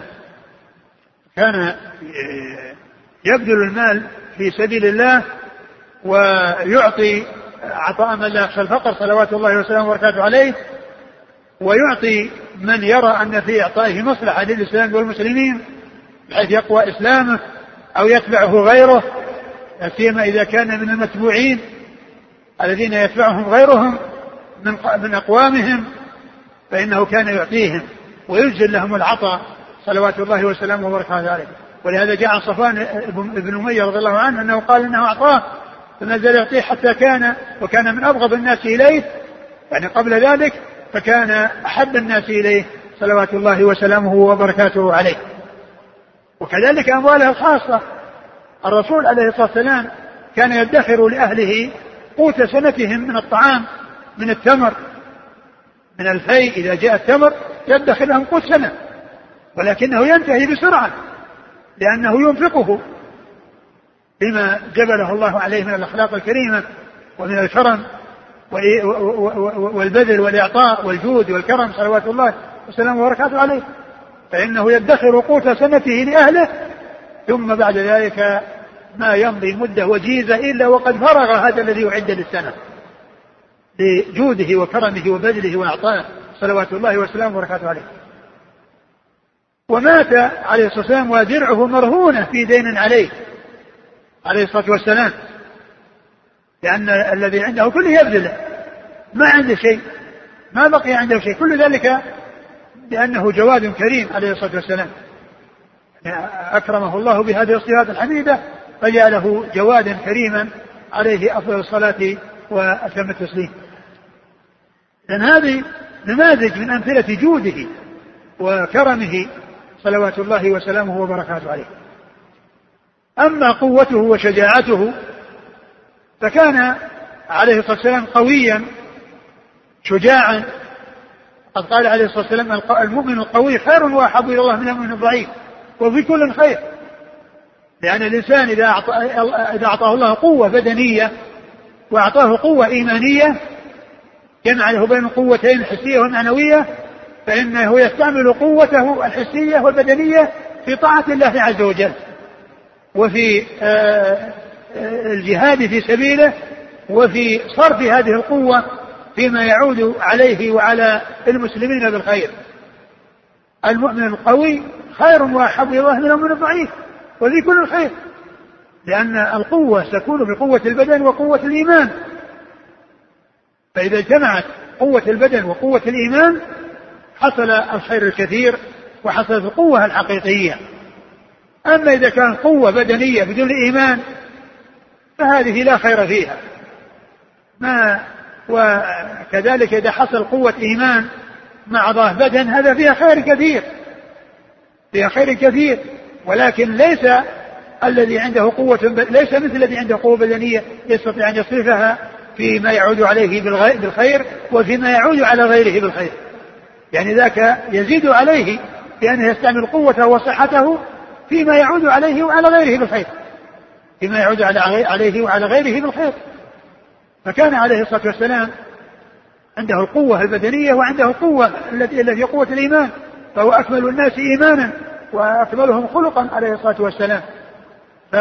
فكان يبذل المال في سبيل الله ويعطي عطاء من لا يخشى الفقر صلوات الله وسلامه وبركاته عليه، ويعطي من يرى أن في إعطائه مصلحة للإسلام والمسلمين بحيث يقوى إسلامه أو يتبعه غيره، لا سيما إذا كان من المتبوعين الذين يتبعهم غيرهم من من أقوامهم، فإنه كان يعطيهم ويجزل لهم العطاء صلوات الله وسلامه وبركاته عليه. ولهذا جاء عن صفوان بن أمية رضي الله عنه أنه قال إنه أعطاه فما زال يعطيه حتى كان وكان من أبغض الناس إليه، يعني قبل ذلك، فكان أحب الناس إليه صلوات الله وسلامه وبركاته عليه. وكذلك أمواله الخاصة، الرسول عليه الصلاة والسلام كان يدخر لأهله قوت سنتهم من الطعام، من التمر، من الفي إذا جاء التمر يدخر لهم قوت سنة، ولكنه ينتهي بسرعة لأنه ينفقه بما جبله الله عليه من الأخلاق الكريمة ومن الكرم والبذل والإعطاء والجود والكرم صلوات الله وسلامه وبركاته عليه، فإنه يدخر قوت سنته لأهله، ثم بعد ذلك ما يمضي مدة وجيزة إلا وقد فرغ هذا الذي يعد للسنة لجوده وكرمه وبذله وإعطائه صلوات الله وسلامه وبركاته عليه. ومات عليه الصلاة والسلام ودرعه مرهونة في دين عليه عليه الصلاة والسلام، لأن الذي عنده كله يبذله، ما عنده شيء، ما بقي عنده شيء، كل ذلك لأنه جواد كريم عليه الصلاة والسلام، أكرمه الله بهذه الصفات الحميدة فجعله جوادا كريما عليه أفضل الصلاة وأتم التسليم. لأن هذه نماذج من أمثلة جوده وكرمه صلوات الله وسلامه وبركاته عليه. أما قوته وشجاعته فكان عليه الصلاة والسلام قويا شجاعا، قد قال عليه الصلاة والسلام المؤمن القوي خير وأحب إلى الله من المؤمن الضعيف وفي كل خير، لأن الإنسان إذا أعطى إذا أعطاه الله قوة بدنية وأعطاه قوة إيمانية جمع له بين قوتين حسية ومعنوية، فإنه يستعمل قوته الحسية والبدنية في طاعة الله عز وجل وفي الجهاد في سبيله وفي صرف هذه القوة فيما يعود عليه وعلى المسلمين بالخير. المؤمن القوي خير وأحب إلى الله من المؤمن الضعيف وفي كل الخير، لأن القوة تكون بقوة البدن وقوة الإيمان، فإذا اجتمعت قوة البدن وقوة الإيمان حصل الخير الكثير وحصلت القوة الحقيقية. أما إذا كان قوة بدنية بدون إيمان فهذه لا خير فيها، ما وكذلك إذا حصل قوة إيمان مع ضعف بدن هذا فيها خير كثير فيها خير كثير ولكن ليس الذي عنده قوة ليس مثل الذي عنده قوة بدنية يستطيع أن يصرفها فيما يعود عليه بالخير وفيما يعود على غيره بالخير، يعني ذاك يزيد عليه بأنه يستعمل قوته وصحته فيما يعود عليه وعلى غيره بالخير فيما يعود عليه وعلى غيره بالخير. فكان عليه الصلاة والسلام عنده القوة البدنية وعنده القوة التي التي قوة الإيمان، فهو أكمل الناس إيمانا وأكملهم خلقا عليه الصلاة والسلام. ف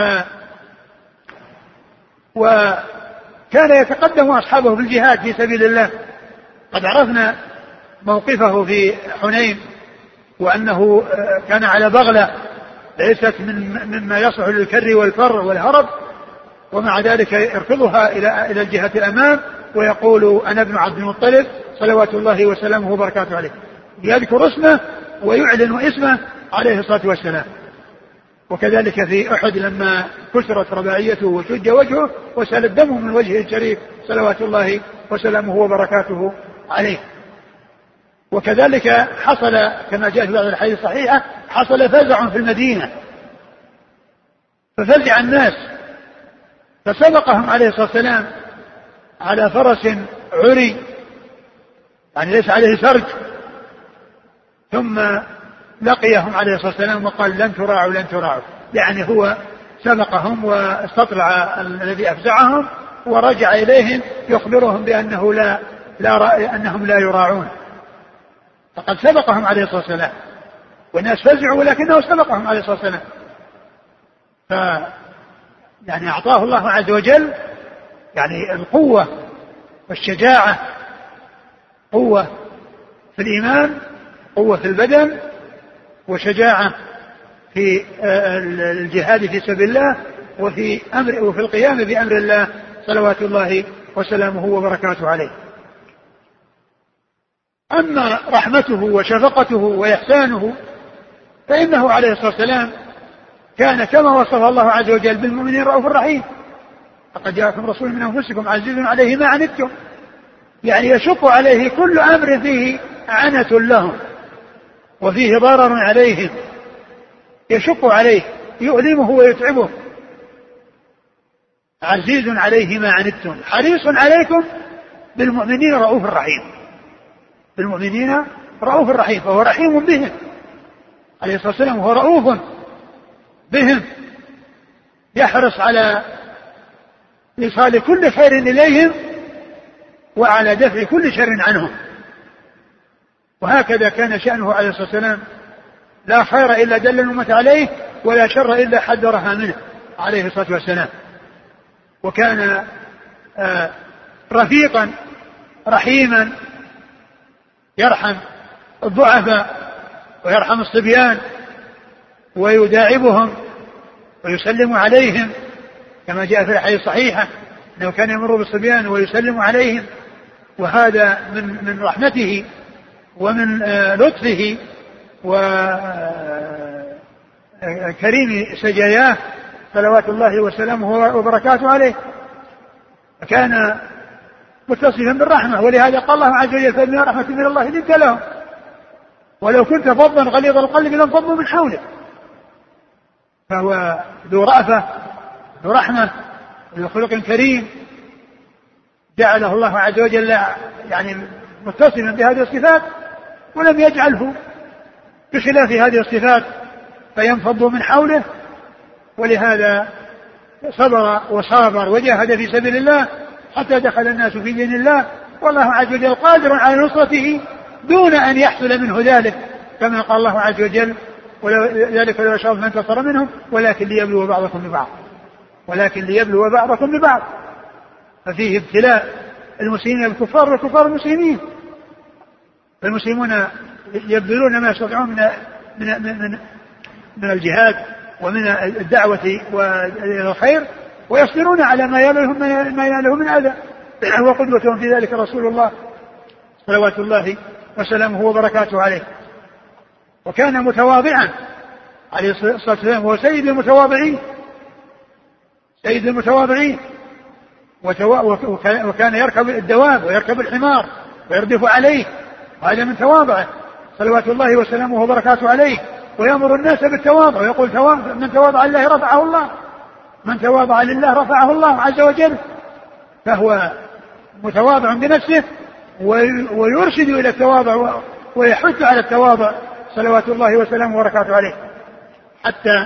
وكان يتقدم أصحابه في الجهاد في سبيل الله. قد عرفنا موقفه في حنين وأنه كان على بغلة ليست من مما يصلح للكر والفر والهرب، ومع ذلك يركضها إلى إلى الجهة الأمام ويقول أنا ابن عبد المطلب صلوات الله وسلامه وبركاته عليه، يذكر اسمه ويعلن اسمه عليه الصلاة والسلام. وكذلك في أحد لما كسرت رباعيته وشج وجهه وسال الدم من وجهه الشريف صلوات الله وسلامه وبركاته عليه. وكذلك حصل كما جاء في بعض الحديث الصحيحة حصل فزع في المدينة ففزع الناس، فسبقهم عليه الصلاة والسلام على فرس عري يعني ليس عليه سرج، ثم لقيهم عليه الصلاة والسلام وقال لن تراعوا لن تراعوا، يعني هو سبقهم واستطلع الذي أفزعهم ورجع إليهم يخبرهم بأنه لا, لا أنهم لا يراعون، فقد سبقهم عليه الصلاة والسلام والناس فزعوا ولكنه سبقهم عليه الصلاة والسلام. ف يعني أعطاه الله عز وجل يعني القوة والشجاعة، قوة في الإيمان، قوة في البدن، وشجاعة في الجهاد في سبيل الله، وفي أمر وفي القيام بأمر الله صلوات الله وسلامه وبركاته عليه. أما رحمته وشفقته وإحسانه فإنه عليه الصلاة والسلام كان كما وصف الله عز وجل بالمؤمنين رؤوف رحيم. لقد جاءكم رسول من أنفسكم عزيز عليه ما عنتم، يعني يشق عليه كل أمر فيه عنة لهم وفيه ضرر عليهم، يشق عليه يؤلمه ويتعبه. عزيز عليه ما عنتم حريص عليكم بالمؤمنين رؤوف رحيم، بالمؤمنين رؤوف رحيم، فهو رحيم بهم عليه الصلاة والسلام، وهو رؤوف بهم يحرص على إيصال كل خير إليهم وعلى دفع كل شر عنهم. وهكذا كان شأنه عليه الصلاة والسلام، لا خير إلا دل الأمة عليه ولا شر إلا حذرها منه عليه الصلاة والسلام. وكان آه رفيقا رحيما يرحم الضعفاء ويرحم الصبيان ويداعبهم ويسلم عليهم كما جاء في الحديث الصحيحة أنه كان يمر بالصبيان ويسلم عليهم، وهذا من من رحمته ومن لطفه وكريم سجاياه صلوات الله وسلامه وبركاته عليه. كان متصفا بالرحمة، ولهذا قال الله عز وجل فبما رحمة من الله لنت لهم ولو كنت فظا غليظ القلب لانفضوا من حولك. فهو ذو رأفة ذو رحمة ذو خلق كريم، جعله الله عز وجل يعني متصفا بهذه الصفات ولم يجعله بخلاف هذه الصفات فينفض من حوله. ولهذا صبر وصابر وجاهد في سبيل الله حتى دخل الناس في دين الله، والله عز وجل قادر على نصرته دون أن يحصل منه ذلك، كما قال الله عز وجل ذلك لو شاء الله انتصر منهم ولكن ليبلو بعضكم ببعض ولكن ليبلو بعضكم ببعض. ففيه ابتلاء المسلمين بالكفار والكفار المسلمين، فالمسلمون يبذلون ما يستطيعون من من من من الجهاد ومن الدعوة والخير ويصبرون على ما ينالهم ما ينالهم من أذى، وقدوتهم في ذلك رسول الله صلوات الله وسلامه وبركاته عليه. وكان متواضعا عليه الصلاة والسلام، وهو سيد المتواضعين سيد المتواضعين وكان يركب الدواب ويركب الحمار ويردف عليه، وهذا من تواضعه صلوات الله وسلامه وبركاته عليه. ويأمر الناس بالتواضع ويقول من تواضع لله رفعه الله، من تواضع لله رفعه الله عز وجل. فهو متواضع بنفسه ويرشد إلى التواضع ويحث على التواضع صلوات الله وسلامه وبركاته عليه، حتى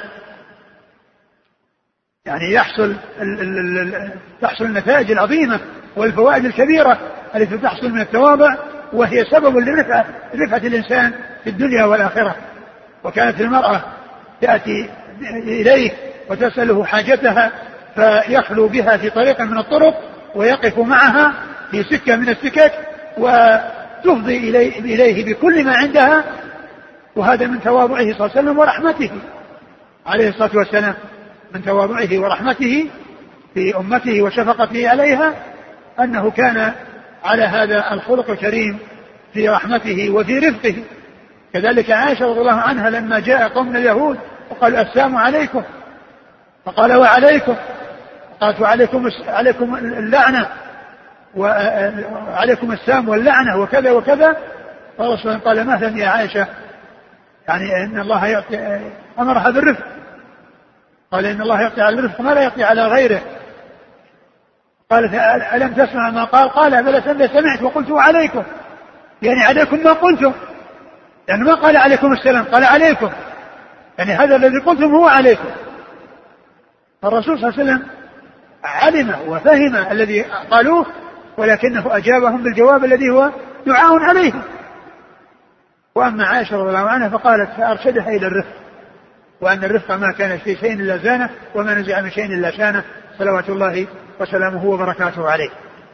يعني يحصل تحصل النتائج العظيمة والفوائد الكبيرة التي تحصل من التواضع، وهي سبب لرفعة رفعة الإنسان في الدنيا والآخرة. وكانت المرأة تأتي إليه وتسأله حاجتها فيخلو بها في طريق من الطرق ويقف معها في سكة من السكك وتفضي إليه, إليه بكل ما عندها، وهذا من تواضعه صلى الله عليه وسلم ورحمته عليه الصلاة والسلام، من تواضعه ورحمته في أمته وشفقته عليها أنه كان على هذا الخلق الكريم في رحمته وفي رفقه. كذلك عائشة رضي الله عنها لما جاء قوم اليهود وقال السلام عليكم فقال وعليكم، قالت وعليكم عليكم اللعنة وعليكم السلام واللعنة وكذا وكذا. فالرسول قال مثلا يا عائشة يعني إن الله يعطي أمرها بالرفق، قال إن الله يعطي على الرفق ما لا يعطي على غيره. قالت ألم تسمع ما قال؟ قال بلى سمعت وقلت عليكم، يعني عليكم ما قلتم، يعني ما قال عليكم السلام قال عليكم، يعني هذا الذي قلتم هو عليكم. فالرسول صلى الله عليه وسلم علم وفهم الذي قالوه ولكنه أجابهم بالجواب الذي هو دعاء عليهم. وأما عائشة رضي الله عنها فقالت فأرشدها إلى الرفق، وأن الرفق ما كان في شيء إلا زانه وما نزع من شيء إلا شانه صلوات الله وسلامه وبركاته عليه.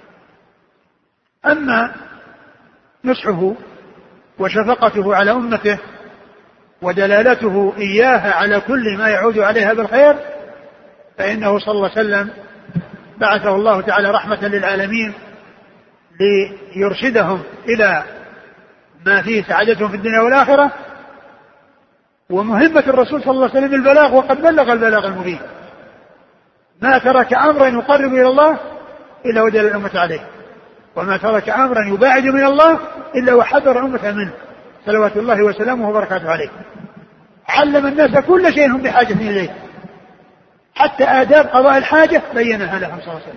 أما نصحه وشفقته على أمته ودلالته إياها على كل ما يعود عليها بالخير فإنه صلى الله عليه وسلم بعثه الله تعالى رحمة للعالمين ليرشدهم إلى ما فيه سعادتهم في الدنيا والآخرة. ومهمة الرسول صلى الله عليه وسلم البلاغ، وقد بلغ البلاغ المبين، ما ترك أمرا يقرب إلى الله إلا ودل الأمة عليه، وما ترك أمرا يباعد من الله إلا وحذر الأمة منه صلوات الله وسلامه وبركاته عليه. علم الناس كل شيء هم بحاجة إليه، حتى آداب قضاء الحاجة بينها لهم صلى الله عليه وسلم.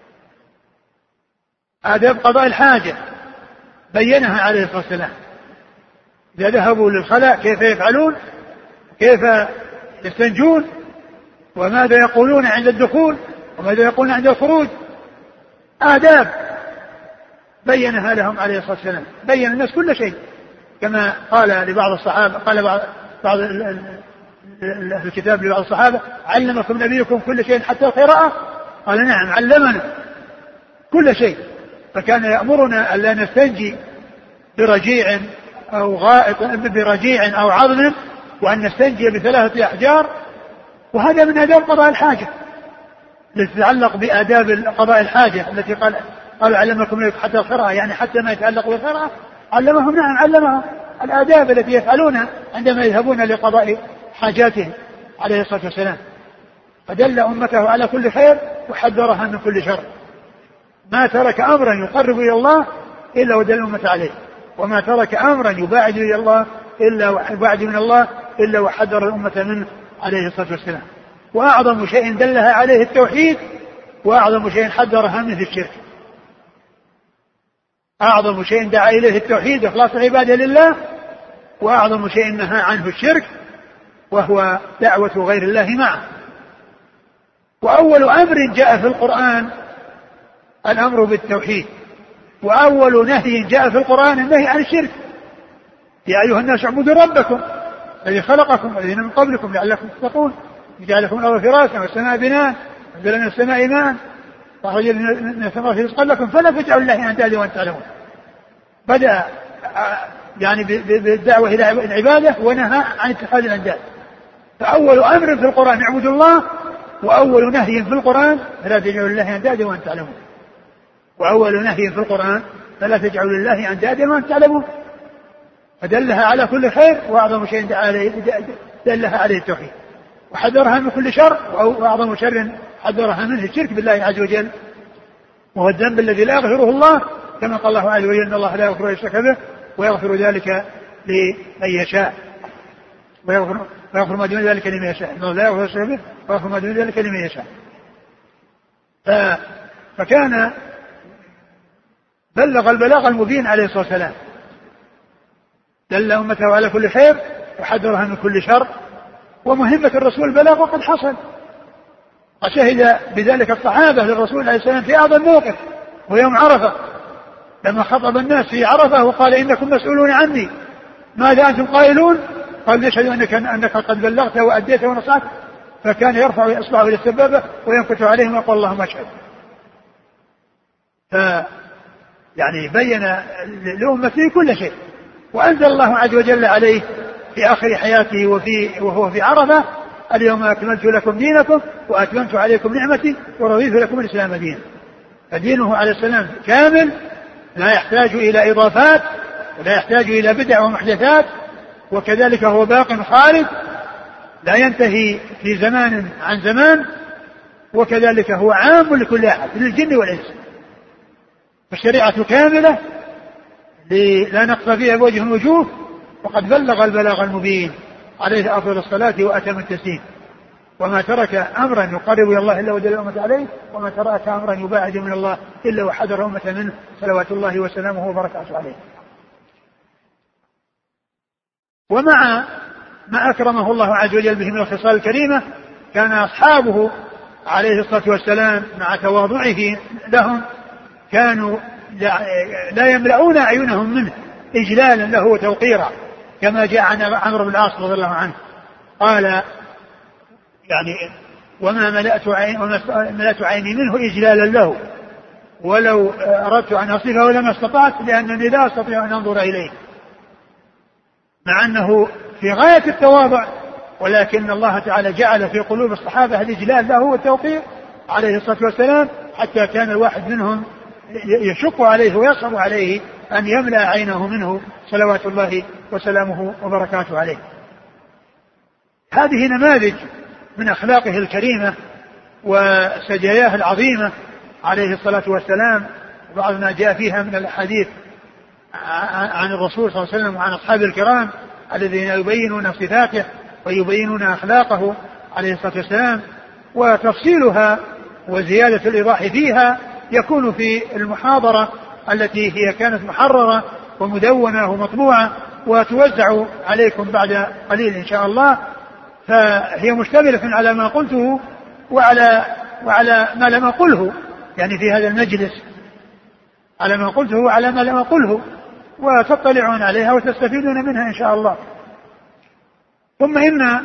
آداب قضاء الحاجة بينها عليه الصلاة والسلام. إذا ذهبوا للخلاء كيف يفعلون، كيف يستنجون، وماذا يقولون عند الدخول وماذا يقولون عند الخروج، آداب بينها لهم عليه الصلاة والسلام. بين الناس كل شيء كما قال لبعض الصحابة، قال بعض, بعض الكتاب لبعض الصحابة علمكم نبيكم كل شيء حتى القراءة؟ قال نعم علمنا كل شيء. فكان يأمرنا ألا نستنجي برجيع أو غائط برجيع أو عظم، وأن نستنجي بثلاثة أحجار، وهذا من آداب قضاء الحاجة التي تتعلق بآداب قضاء الحاجة التي قال قال علمكم حتى القراءة، يعني حتى ما يتعلق بالقراءة علمهم. نعم علمهم الآداب التي يفعلونها عندما يذهبون لقضاء حاجاتهم عليه الصلاة والسلام. فدل أمته على كل خير وحذرها من كل شر. ما ترك أمرا يقرب إلى الله إلا ودل الأمة عليه، وما ترك أمرا يباعد إلى الله إلا يباعد من الله إلا وحذر الأمة منه عليه الصلاة والسلام. وأعظم شيء دلها عليه التوحيد، وأعظم شيء حذرها منه الشرك. أعظم شيء دعا إليه التوحيد إخلاص العبادة لله، وأعظم شيء نهى عنه الشرك وهو دعوة غير الله معه. وأول أمر جاء في القرآن الأمر بالتوحيد، وأول نهي جاء في القرآن النهي عن الشرك. يا أيها الناس اعبدوا ربكم الذي خلقكم والذين من قبلكم لعلكم تتقون، يجعلكم الأرض فراشا والسماء بناء وأنزل من السماء ماء فأخرج من الثمرات رزقا لكم فلا تجعلوا لله أندادا وأنتم تعلمون. بدأ يعني بالدعوة إلى العبادة ونهى عن اتخاذ الأنداد. فأول أمر في القرآن اعبدوا الله، وأول نهي في القرآن فلا تجعلوا لله أندادا وأنتم تعلمون. وأول نهي في القرآن فلا تجعلوا لله أندادا وأنتم تعلمون. فدلها على كل خير، وأعظم شيء دلها عليه التوحيد، وحذرها من كل شر، وأعظم شر حذرها منه الشرك بالله عز وجل، وهو الذنب الذي لا يغفره الله، كما قال الله عز وجل إن الله لا يغفر يشرك به ويغفر ذلك لمن يشاء، ويغفر, ويغفر ما دون ذلك لمن يشاء. إن الله لا يغفر يشرك به ويغفر ما دون ذلك لمن يشاء. فكان بلغ البلاغ المبين عليه الصلاة والسلام، دل أمته على كل خير وحذرها من كل شر. ومهمة الرسول البلاغ وقد حصل، وشهد بذلك الصحابة للرسول عليه السلام في أعظم موقف ويوم عرفة، لما خطب الناس في عرفة وقال إنكم مسؤولون عني ماذا أنتم قائلون؟ قال نشهد أنك, أنك قد بلغت وأديت ونصحت. فكان يرفع إصبعه إلى السبابة وينكت عليهم ويقول اللهم اشهد. ف يعني بين لأمته كل شيء. وأنزل الله عز وجل عليه في آخر حياته وفي وهو في عرفة اليوم أكملت لكم دينكم وأتممت عليكم نعمتي ورضيت لكم الإسلام دينا. فدينه عليه السلام كامل لا يحتاج إلى إضافات ولا يحتاج إلى بدع ومحدثات، وكذلك هو باق خالد لا ينتهي في زمان عن زمان، وكذلك هو عام لكل أحد للجن والإنس. فالشريعة كاملة لا نقص فيها بوجه الوجوه، وقد بلغ البلاغ المبين عليه أفضل الصلاة وأتم التسليم. وما ترك أمرا يقرب إلى الله إلا ودل الأمة عليه، وما ترك أمرا يباعد من الله إلا وحذر أمة منه صلوات الله وسلامه وبركاته عليه. ومع ما أكرمه الله عز وجل به من الخصال الكريمة كان أصحابه عليه الصلاة والسلام مع تواضعه لهم كانوا لا يملؤون أعينهم منه إجلالا له وتوقيرا، كما جاء عن عمرو بن العاص رضي الله عنه قال يعني وما ملأت عين وما ملأت عيني منه إجلالا له، ولو أردت أن أصفه لما استطعت لأنني لا أستطيع أن أنظر إليه، مع أنه في غاية التواضع، ولكن الله تعالى جعل في قلوب الصحابة الإجلال له والتوقير عليه الصلاة والسلام، حتى كان الواحد منهم يشق عليه ويصعب عليه أن يملأ عينه منه صلوات الله وسلامه وبركاته عليه. هذه نماذج من أخلاقه الكريمة وسجاياه العظيمة عليه الصلاة والسلام، وبعض ما جاء فيها من الحديث عن الرسول صلى الله عليه وسلم وعن أصحابه الكرام الذين يبينون صفاته ويبينون أخلاقه عليه الصلاة والسلام، وتفصيلها وزيادة الإيضاح فيها يكون في المحاضرة التي هي كانت محررة ومدونة ومطبوعة وتوزع عليكم بعد قليل إن شاء الله. فهي مشتملة على ما قلته وعلى وعلى ما لم أقله يعني في هذا المجلس، على ما قلته وعلى ما لم أقله، وتطلعون عليها وتستفيدون منها إن شاء الله. ثم إن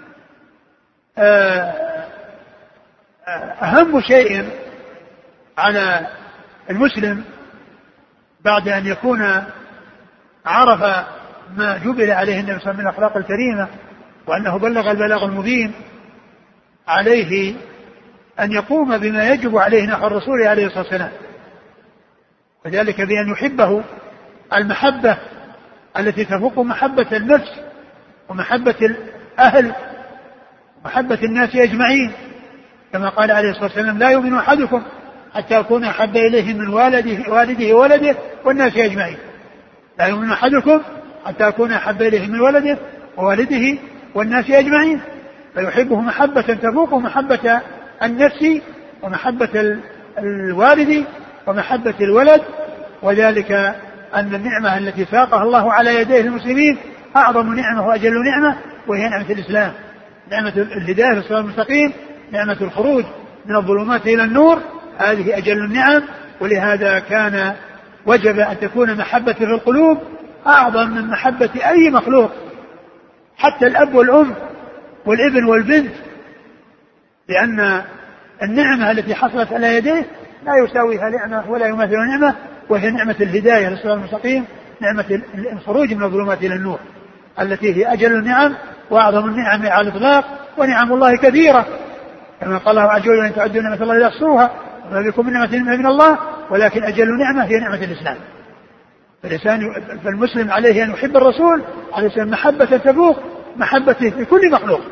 أهم شيء على المسلم بعد أن يكون عرف ما جبل عليه النبي صلى الله عليه وسلم من الأخلاق الكريمة وأنه بلغ البلاغ المبين، عليه أن يقوم بما يجب عليه نحو الرسول عليه الصلاة والسلام، وذلك بأن يحبه المحبة التي تفوق محبة النفس ومحبة الأهل ومحبة الناس أجمعين، كما قال عليه الصلاة والسلام لا يؤمن أحدكم حتى يكون أحب إليه من والده والده وولده والناس أجمعين. لا يؤمن أحدكم حتى يكون أحب إليه من ولده ووالده والناس أجمعين، فيحبه محبة تفوق محبة النفس ومحبة الوالد ومحبة الولد، وذلك أن النعمة التي ساقها الله على يديه المسلمين أعظم نعمة وأجل نعمة، وهي نعمة الإسلام، نعمة الهداية في الصراط المستقيم، نعمة الخروج من الظلمات إلى النور، هذه أجل النعم. ولهذا كان وجب أن تكون محبة في القلوب أعظم من محبة أي مخلوق، حتى الأب والأم والابن والبنت، لأن النعمة التي حصلت على يديه لا يساويها نعمة ولا يماثلها نعمة، وهي نعمة الهداية للصراط المستقيم، نعمة الخروج من الظلمات إلى النور، التي هي أجل النعم وأعظم النعم على الإطلاق، ونعم الله كثيرة كما قال الله عز وجل: إن تعدوا نعمة الله لا تحصوها وما بكم من نعمة من الله، ولكن أجل نعمة هي نعمة الإسلام. فالإنسان فالمسلم عليه أن يحب الرسول عليه السلام محبة تفوق محبته في كل مخلوق.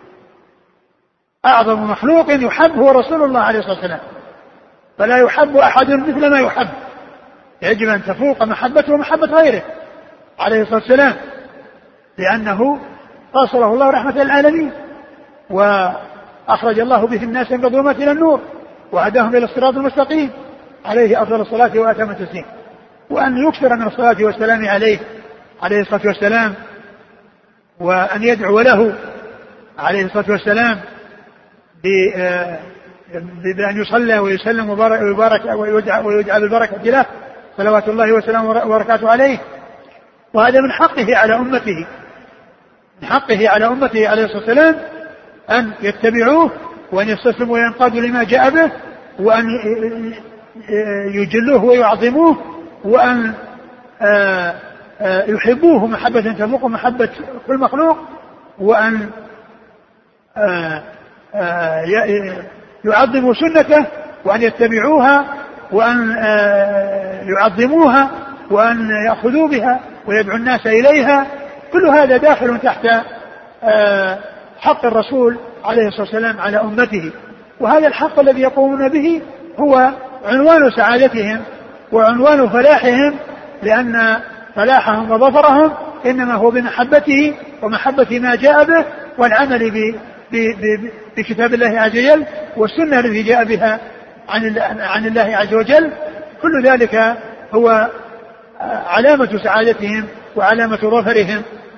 أعظم مخلوق يحب هو رسول الله عليه الصلاة والسلام، فلا يحب أحد مثل ما يحب، يجب أن تفوق محبته ومحبة غيره عليه الصلاة والسلام، لأنه أرسله الله رحمة للعالمين، وأخرج الله به الناس من الظلمات إلى النور، وهداهم إلى الصراط المستقيم، عليه أفضل الصلاة وأتم التسليم. وأن يكثر من الصلاة والسلام عليه عليه الصلاة والسلام، وأن يدعو له عليه الصلاة والسلام بأن يصلى ويسلم ويبارك ويدعى بالبركة له صلوات الله وسلامه وبركاته عليه. وهذا من حقه على أمته، من حقه على أمته عليه الصلاة والسلام أن يتبعوه وأن يستسلموا وينقادوا لما جاء به، وأن يجلوه ويعظموه، وأن يحبوه محبة تفوق محبة كل مخلوق، وأن يعظموا سنته وأن يتبعوها وأن يعظموها وأن يأخذوا بها ويدعو الناس إليها. كل هذا داخل تحت حق الرسول عليه الصلاة والسلام على أمته، وهذا الحق الذي يقومون به هو عنوان سعادتهم وعنوان فلاحهم، لأن فلاحهم وظفرهم إنما هو بمحبته ومحبة ما جاء به والعمل بكتاب الله عز وجل والسنة التي جاء بها عن الله عز وجل. كل ذلك هو علامة سعادتهم وعلامة ظفرهم،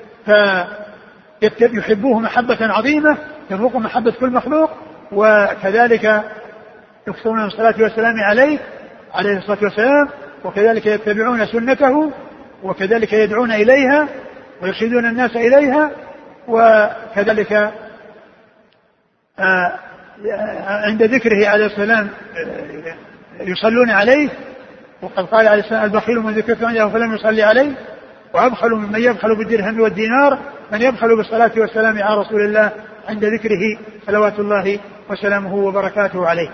فيحبوه محبة عظيمة تفوق محبة كل مخلوق، وكذلك يكثرون من الصلاة والسلام عليه عليه الصلاة والسلام، وكذلك يتبعون سنته، وكذلك يدعون إليها ويرشدون الناس إليها، وكذلك عند ذكره عليه السلام يصلون عليه، وقد قال عليه السلام البخيل من ذكرت عنده فلم يصلي عليه، وأبخل ممن يبخل بالدرهم والدينار من يبخل بالصلاة والسلام على رسول الله عند ذكره صلوات الله وسلامه وبركاته عليه.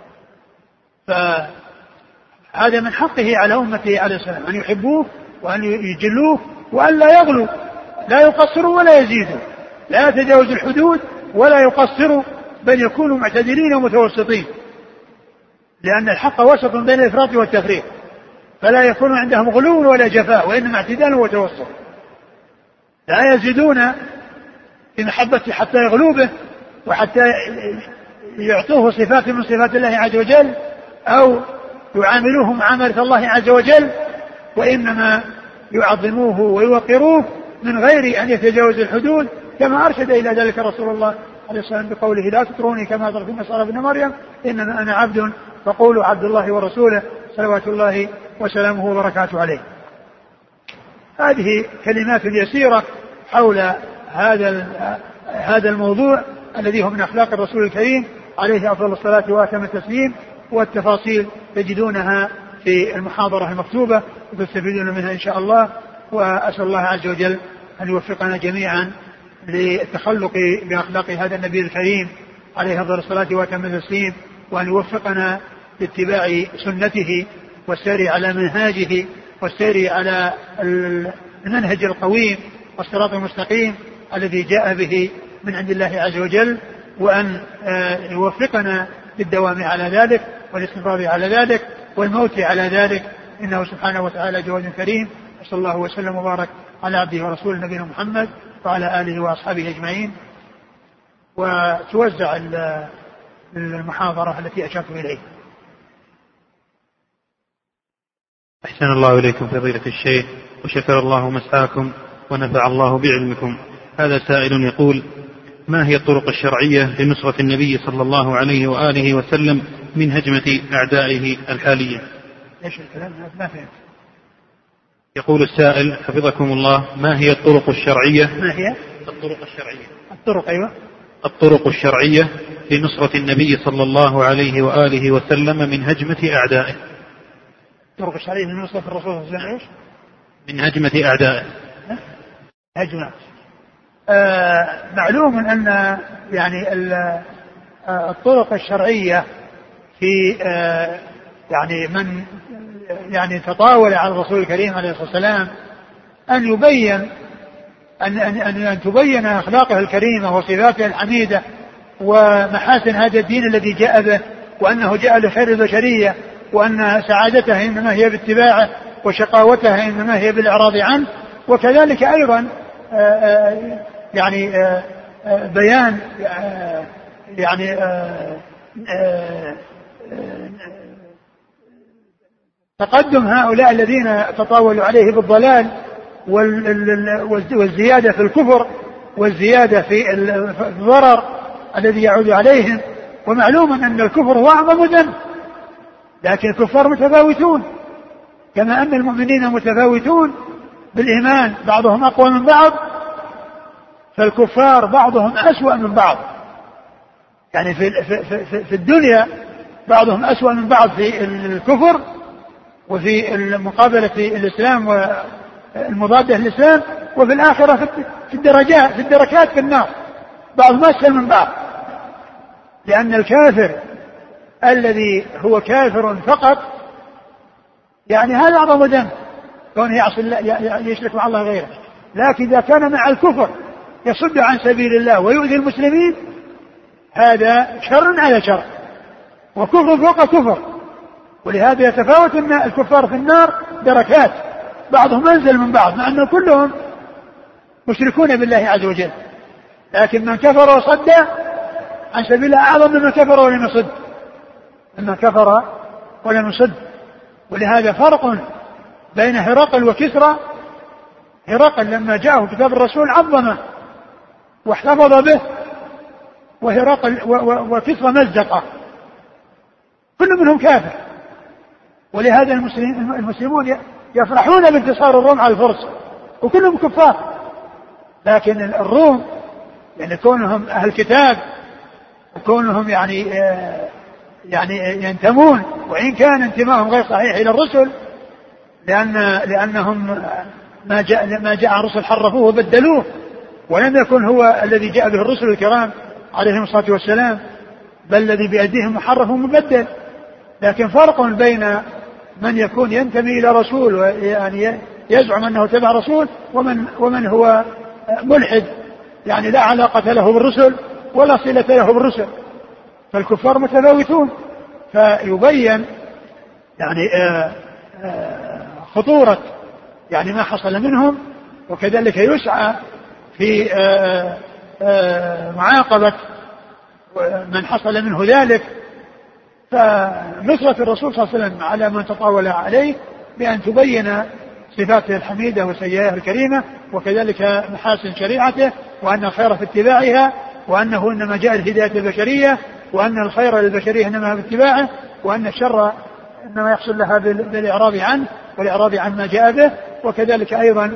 فهذا من حقه على أمته عليه السلام أن يحبوه وأن يجلوه وأن لا يغلوا، لا يقصروا ولا يزيدوا، لا يتجاوز الحدود ولا يقصروا، بل يكونوا معتدلين ومتوسطين، لأن الحق وسط بين الإفراط والتفريط، فلا يكون عندهم غلو ولا جفاء، وإنما اعتدال وتوسط. لا يزيدون في محبة حتى يغلوا به وحتى يعطوه صفات من صفات الله عز وجل أو يعاملوه معاملة الله عز وجل، وإنما يعظموه ويوقروه من غير أن يتجاوز الحدود، كما أرشد إلى ذلك رسول الله عليه السلام بقوله لا تطروني كما أطرت النصارى ابن مريم إنما أنا عبد فقولوا عبد الله ورسوله صلوات الله وسلامه وبركاته عليه. هذه كلمات يسيرة حول هذا هذا الموضوع الذي هو من أخلاق الرسول الكريم عليه أفضل الصلاة وأتم التسليم، والتفاصيل تجدونها في المحاضرة المكتوبة وتستفيدون منها إن شاء الله. وأسأل الله عز وجل أن يوفقنا جميعا للتخلق بأخلاق هذا النبي الكريم عليه أفضل الصلاة وأتم التسليم، وأن يوفقنا لاتباع سنته والسير على منهاجه والسير على المنهج القويم والصراط المستقيم الذي جاء به من عند الله عز وجل، وأن يوفقنا للدوام على ذلك والاستمرار على ذلك والموت على ذلك، إنه سبحانه وتعالى جواد كريم. صلى الله وسلم وبارك على عبده ورسوله نبينا محمد وعلى آله وأصحابه أجمعين. وتوزع المحاضرة التي أشرت إليه. أحسن الله إليكم فضيلة الشيخ وشكر الله مسعاكم ونفع الله بعلمكم. هذا سائل يقول: ما هي الطرق الشرعية لنصرة النبي صلى الله عليه وآله وسلم من هجمة أعدائه الحالية؟ إيش الكلام؟ ما فهمت. يقول السائل حفظكم الله: ما هي الطرق الشرعية ما هي الطرق الشرعية الطرق أيوة الطرق الشرعية لنصرة النبي صلى الله عليه وآله وسلم من هجمة أعدائه. الطرق الشرعية لنصرة الرسول صلى الله عليه وسلم من هجمة أعدائه. هجمة. آه معلوم أن يعني الطرق الشرعية في آه يعني من يعني تطاول على الرسول الكريم عليه الصلاة والسلام أن يبين أن, أن, أن, أن تبين أخلاقه الكريمة وصفاته الحميدة ومحاسن هذا الدين الذي جاء به، وأنه جاء لخير البشرية، وأن سعادته إنما هي باتباعه وشقاوته إنما هي بالإعراض عنه. وكذلك أيضا آآ آآ يعني آآ بيان يعني آآ آآ تقدم هؤلاء الذين تطاولوا عليه بالضلال والزيادة في الكفر والزيادة في الضرر الذي يعود عليهم. ومعلوم أن الكفر هو أعظم ذنب، لكن الكفار متفاوتون كما أن المؤمنين متفاوتون بالإيمان، بعضهم أقوى من بعض، فالكفار بعضهم أسوأ من بعض. يعني في, في, في, في الدنيا بعضهم أسوأ من بعض في الكفر وفي المقابلة في الإسلام والمضادة للإسلام، وفي الآخرة في الدرجات في الدركات في النار. بعضهم أسهل من بعض، لأن الكافر الذي هو كافر فقط يعني هذا أعظم ذنب كونه يعصي يشرك مع الله غيره، لكن إذا كان مع الكفر يصد عن سبيل الله ويؤذي المسلمين هذا شر على شر وكفر فوق كفر. ولهذا يتفاوت الكفار في النار دركات، بعضهم أنزل من بعض مع أنه كلهم مشركون بالله عز وجل، لكن من كفر وصد عن سبيل الله أعظم ممن كفر ولم يصد، ممن كفر ولم يصد. ولهذا فرق بين هرقل وكسرى. هرقل لما جاءه كتاب الرسول عظمه واحتفظ به، وهرقل وكسرى مزقه، كل منهم كافر. ولهذا المسلمون يفرحون بانتصار الروم على الفرس وكلهم كفار، لكن الروم يعني كونهم أهل كتاب وكونهم يعني يعني ينتمون، وإن كان انتمائهم غير صحيح إلى الرسل لأن لأنهم ما جاء ما جاء الرسل حرفوه وبدلوه، ولم يكن هو الذي جاء به الرسل الكرام عليهم الصلاة والسلام، بل الذي بأيديهم محرف ومبدل. لكن فرق بين من يكون ينتمي إلى رسول ويعني يزعم أنه تبع رسول ومن ومن هو ملحد يعني لا علاقة له بالرسل ولا صلة له بالرسل، فالكفار متفاوتون. فيبين يعني آآ آآ خطورة يعني ما حصل منهم، وكذلك يسعى في آآ آآ معاقبة من حصل منه ذلك. فنصرة الرسول صلى الله عليه وسلم على من تطاول عليه بأن تبين صفاته الحميدة وسيئاته الكريمة، وكذلك محاسن شريعته، وأن الخير في اتباعها، وأنه إنما جاء الهداية البشرية، وأن الخير للبشرية إنما في اتباعه، وأن الشر إنما يحصل لها بالإعراض عنه والإعراض عن ما جاء به. وكذلك أيضا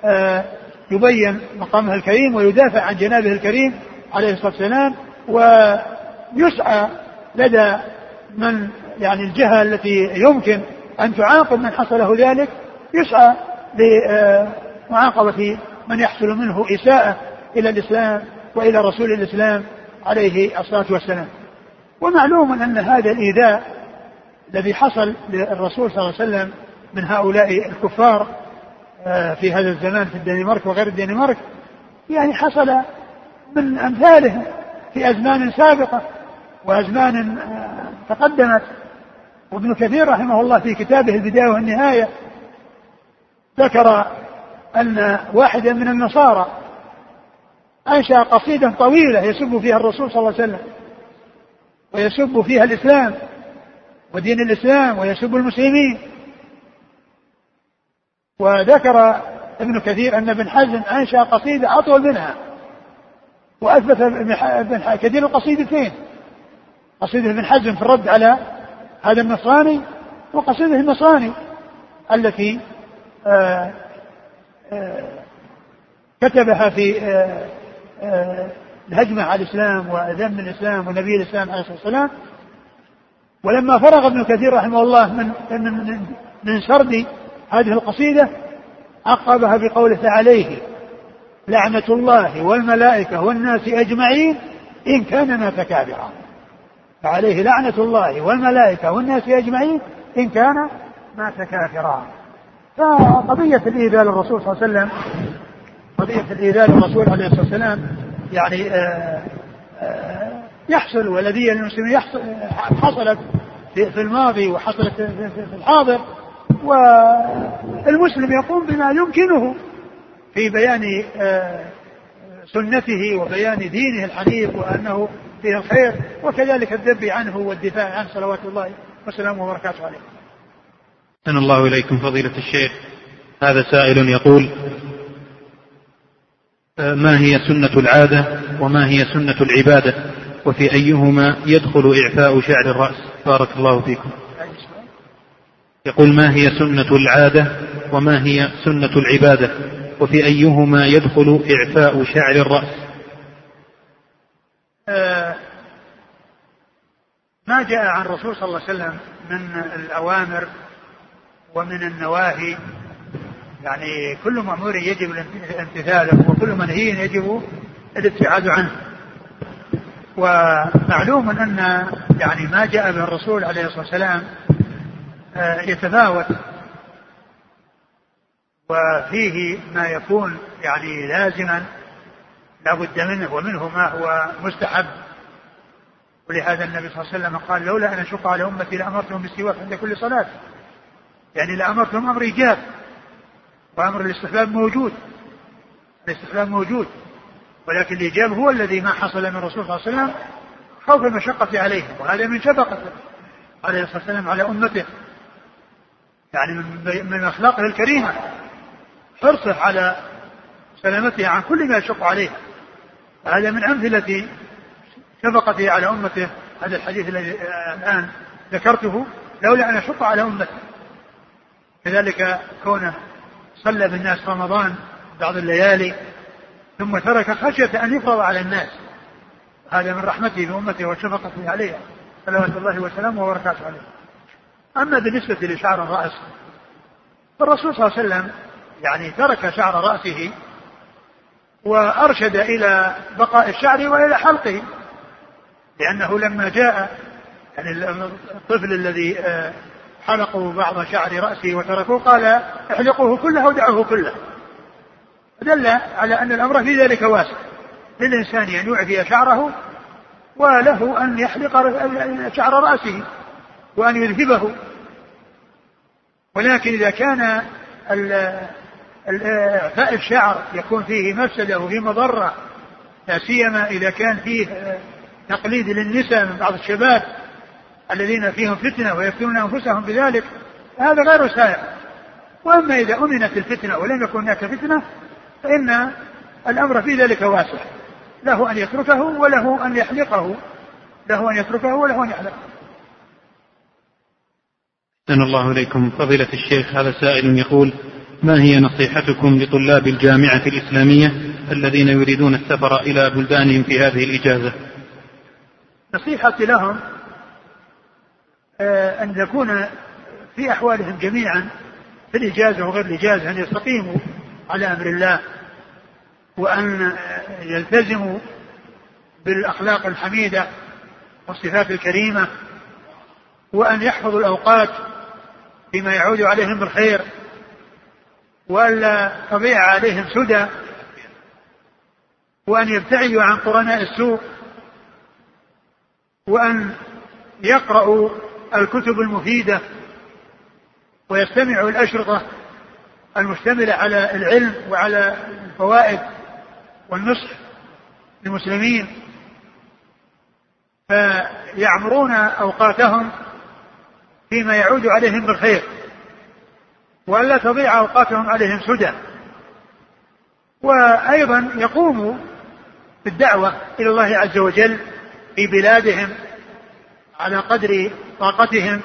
يبين مقامه الكريم ويدافع عن جنابه الكريم عليه الصلاة والسلام، ويسعى لدى من يعني الجهة التي يمكن أن تعاقب من حصل له ذلك، يسعى لمعاقبة من يحصل منه إساءة إلى الإسلام وإلى رسول الإسلام عليه الصلاة والسلام. ومعلوم أن هذا الإيذاء الذي حصل للرسول صلى الله عليه وسلم من هؤلاء الكفار في هذا الزمان في الدنمارك وغير الدنمارك يعني حصل من أمثاله في أزمان سابقة وأزمان تقدمت. وابن كثير رحمه الله في كتابه البداية والنهاية ذكر أن واحدا من النصارى أنشأ قصيدة طويلة يسب فيها الرسول صلى الله عليه وسلم ويسب فيها الإسلام ودين الإسلام ويسب المسلمين. وذكر ابن كثير أن ابن حزم أنشأ قصيدة أطول منها، وأثبت ابن كثير القصيدتين، قصيدة ابن حزم في الرد على هذا النصراني، وقصيدة النصراني التي آآ آآ كتبها في آآ آآ الهجمة على الإسلام وذم الإسلام ونبي الإسلام عليه الصلاة والسلام. ولما فرغ ابن كثير رحمه الله من من, من سرد هذه القصيدة عقبها بقوله عليه لعنة الله والملائكة والناس أجمعين إن كان مات كافرا. فعليه لعنة الله والملائكة والناس أجمعين إن كان مات كافرا. فقضية الإيذاء للرسول صلى الله عليه وسلم، قضية الإيذاء للرسول عليه الصلاة والسلام يعني آآ آآ يحصل والذي المسلمين حصلت في الماضي وحصلت في الحاضر، والمسلم يقوم بما يمكنه في بيان سنته وبيان دينه الحنيف وأنه فيه الخير، وكذلك الذب عنه والدفاع عنه صلوات الله وسلامه وبركاته عليه. أحسن الله إليكم فضيلة الشيخ. هذا سائل يقول: ما هي سنة العادة وما هي سنة العبادة، وفي أيهما يدخل إعفاء شعر الرأس؟ بارك الله فيكم. يقول: ما هي سنة العادة وما هي سنة العبادة، وفي أيهما يدخل إعفاء شعر الرأس؟ آه ما جاء عن الرسول صلى الله عليه وسلم من الأوامر ومن النواهي، يعني كل مأمور يجب امتثاله وكل منهي يجب الابتعاد عنه. ومعلوم أن يعني ما جاء به الرسول عليه الصلاة والسلام يتفاوت، وفيه ما يكون يعني لازما لا بد منه، ومنه ما هو مستحب. ولهذا النبي صلى الله عليه وسلم قال لولا أن أشق على أمتي لأمرتهم بالسواك عند كل صلاة، يعني لأمرتهم أمر إيجاب، وأمر الاستحباب موجود، الاستحباب موجود، ولكن الإيجاب هو الذي ما حصل من الرسول صلى الله عليه وسلم خوف المشقة عليهم، وهذا من شفقته عليه الصلاة والسلام على أمته، يعني من أخلاقه الكريمة حرصه على سلامتها عن كل ما يشق عليها. هذا من أمثلة شفقته على أمته هذا الحديث الذي الآن ذكرته، لولا أن أشق على أمته. كذلك كونه صلى بالناس رمضان بعض الليالي ثم ترك خشية أن يفرض على الناس، هذا من رحمته بأمته وشفقته عليها صلوات الله وسلامه وبركاته عليه. أما بالنسبة لشعر الرأس فالرسول صلى الله عليه وسلم يعني ترك شعر رأسه وأرشد إلى بقاء الشعر وإلى حلقه، لأنه لما جاء يعني الطفل الذي حلقوا بعض شعر رأسه وتركوه قال احلقوه كله ودعوه كله، دل على أن الأمر في ذلك واسع للإنسان أن يعفي شعره، وله أن يحلق شعر رأسه وأن يذهبه. ولكن إذا كان إعفاء الشعر يكون فيه مفسدة وفيه مضرة، لا سيما إذا كان فيه تقليد للنساء من بعض الشباب الذين فيهم فتنة ويفتنون أنفسهم بذلك، هذا غير سائغ. وأما إذا أمنت الفتنة ولم يكن هناك فتنة فإن الأمر في ذلك واسع، له أن يتركه وله أن يحلقه، له أن يتركه وله أن يحلقه. أحسن الله إليكم فضيلة الشيخ. هذا سائل يقول: ما هي نصيحتكم لطلاب الجامعة الإسلامية الذين يريدون السفر إلى بلدانهم في هذه الإجازة؟ نصيحتي لهم أن يكون في أحوالهم جميعا في الإجازة وغير الإجازة أن يستقيموا على أمر الله، وأن يلتزموا بالأخلاق الحميدة والصفات الكريمة، وأن يحفظوا الأوقات بما يعود عليهم بالخير، وألا تضيع عليهم سدى، وأن يبتعدوا عن قرناء السوء، وأن يقرأوا الكتب المفيدة ويستمعوا الأشرطة المشتملة على العلم وعلى الفوائد والنصح للمسلمين، فيعمرون أوقاتهم فيما يعود عليهم بالخير، وألا تضيع أوقاتهم عليهم سدى. وأيضا يقوموا بالدعوة إلى الله عز وجل في بلادهم على قدر طاقتهم،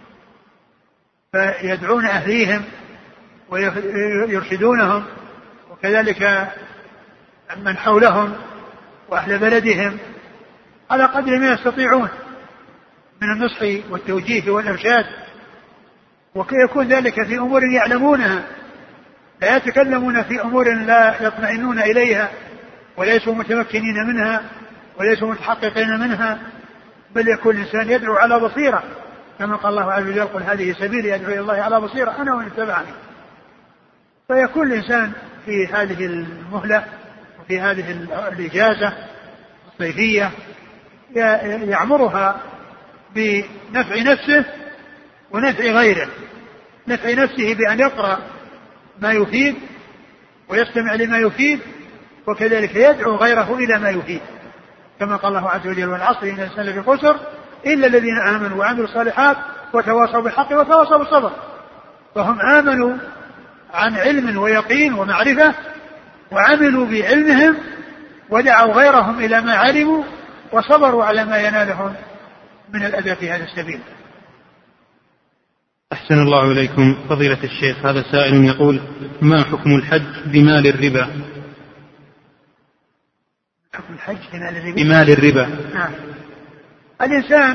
فيدعون أهليهم ويرشدونهم، وكذلك من حولهم وأهل بلدهم على قدر ما يستطيعون من النصح والتوجيه والإرشاد، وكي يكون ذلك في أمور يعلمونها، لا يتكلمون في أمور لا يطمئنون إليها وليسوا متمكنين منها وليسوا متحققين منها، بل يكون الإنسان يدعو على بصيرة، كما قال الله عز وجل: قل هذه سبيلي أدعو إلى الله على بصيرة أنا ومن اتبعني. فيكون الإنسان في هذه المهلة وفي هذه الإجازة الصيفية يعمرها بنفع نفسه ونفع غيره، نفع نفسه بأن يقرأ ما يفيد ويستمع لما يفيد، وكذلك يدعو غيره إلى ما يفيد، كما قال الله عز وجل: والعصر إن الإنسان لفي خسر إلا الذين آمنوا وعملوا الصالحات وتواصوا بالحق وتواصوا بالصبر. فهم آمنوا عن علم ويقين ومعرفة، وعملوا بعلمهم، ودعوا غيرهم إلى ما علموا، وصبروا على ما ينالهم من الأذى في هذا السبيل. أحسن الله إليكم فضيلة الشيخ. هذا سائل يقول: ما حكم الحج بمال الربا؟ حكم الحج بمال الربا؟ بمال الربا. نعم. الإنسان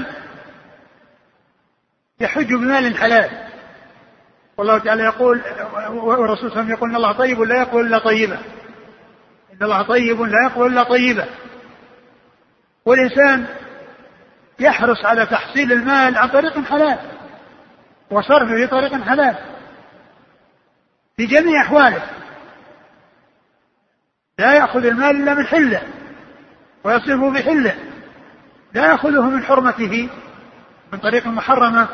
يحج بمال حلال، والله تعالى يقول، والرسول صلى الله عليه وسلم يقول: إن الله طيب لا يقبل إلا طيبا، إن الله طيب لا يقبل إلا طيبا. والإنسان يحرص على تحصيل المال عن طريق حلال وصرفه في طريق حلال في جميع أحواله، لا يأخذ المال إلا من حله ويصرفه بحله، لا يأخذه من حرمته من طريق محرمة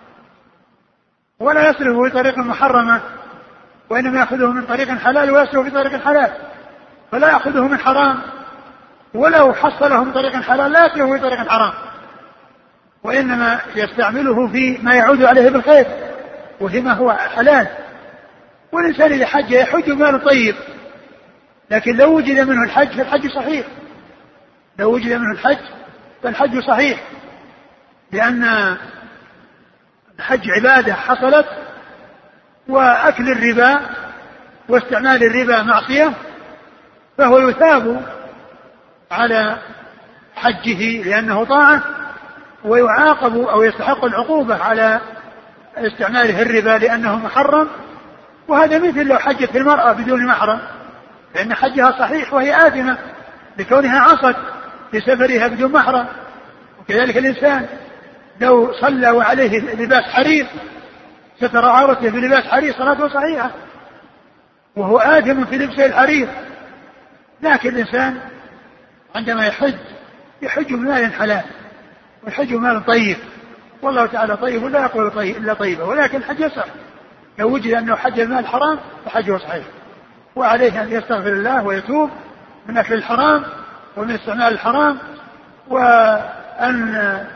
ولا يصرفه في طريق محرمة، وإنما يأخذه من طريق حلال ويصرفه في طريق حلال، فلا يأخذه من حرام، ولو حصله من طريق حلال لا يصرفه في طريق حرام، وإنما يستعمله في ما يعود عليه بالخير وفيما هو حلال. والإنسان إذا حج يحج مال طيب، لكن لو وجد منه الحج فالحج صحيح، لو وجد منه الحج فالحج صحيح، لأن الحج عبادة حصلت، وأكل الربا واستعمال الربا معصية، فهو يثاب على حجه لأنه طاعة، ويعاقب أو يستحق العقوبة على استعماله الربا لأنه محرم. وهذا مثل لو حجت المرأة بدون محرم، لأن حجها صحيح وهي آثمة لكونها عصت لسفرها بدون محرم. وكذلك الإنسان لو صلى وعليه لباس حرير ستر عورته بلباس حرير صلاته صحيحة وهو آثم في لبسه الحرير. لكن الإنسان عندما يحج يحج بمال حلال ويحج بمال طيب، والله تعالى طيب ولا يقول طيب إلا طيبة، ولكن الحج يصح. لو وجد أنه حج المال حرام فحجه صحيح، وعليه أن يستغفر الله ويتوب من أكل الحرام ومن استعمال الحرام، وأن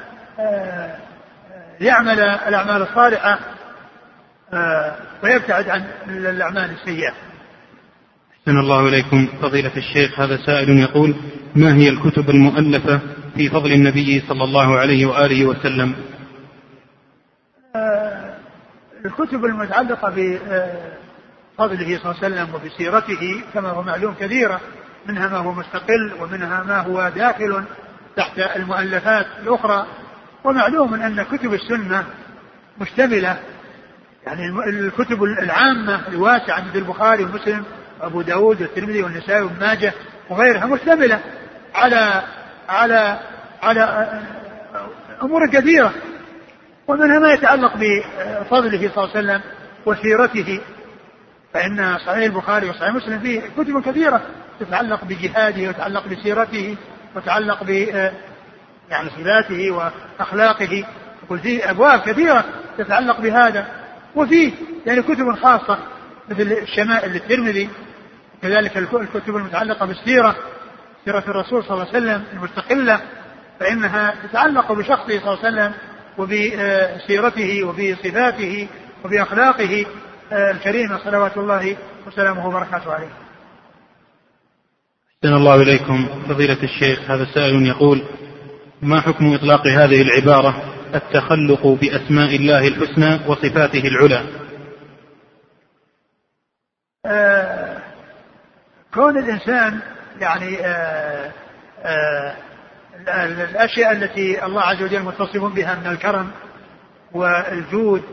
يعمل الأعمال الصالحة ويبتعد عن الأعمال السيئة. أحسن الله إليكم فضيلة الشيخ. هذا سائل يقول: ما هي الكتب المؤلفة في فضل النبي صلى الله عليه وآله وسلم؟ الكتب المتعلقة بفضله صلى الله عليه وسلم وبسيرته كما هو معلوم كثيرة، منها ما هو مستقل ومنها ما هو داخل تحت المؤلفات الأخرى. ومعلوم أن كتب السنة مشتملة، يعني الكتب العامة الواسعة مثل البخاري ومسلم وأبو داود والترمذي والنسائي وابن ماجه وغيرها مشتملة على على على أمور كثيرة، ومنها ما يتعلق بفضله صلى الله عليه وسلم وسيرته، فإن صحيح البخاري وصحيح مسلم فيه كتب كثيرة تتعلق بجهاده وتتعلق بسيرته وتتعلق ب يعني صفاته وأخلاقه، يقول فيه أبواب كثيرة تتعلق بهذا. وفيه يعني كتب خاصة مثل الشمائل للترمذي، كذلك الكتب المتعلقة بالسيرة، سيرة الرسول صلى الله عليه وسلم المستقلة، فإنها تتعلق بشخصه صلى الله عليه وسلم وبسيرته وبصفاته وبأخلاقه الكريمة صلوات الله وسلامه وبركاته عليه. أحسن الله إليكم فضيلة الشيخ. هذا سائل يقول: ما حكم إطلاق هذه العبارة التخلق بأسماء الله الحسنى وصفاته العلى؟ آه كون الإنسان يعني آه آه الأشياء التي الله عز وجل متصف بها من الكرم والجود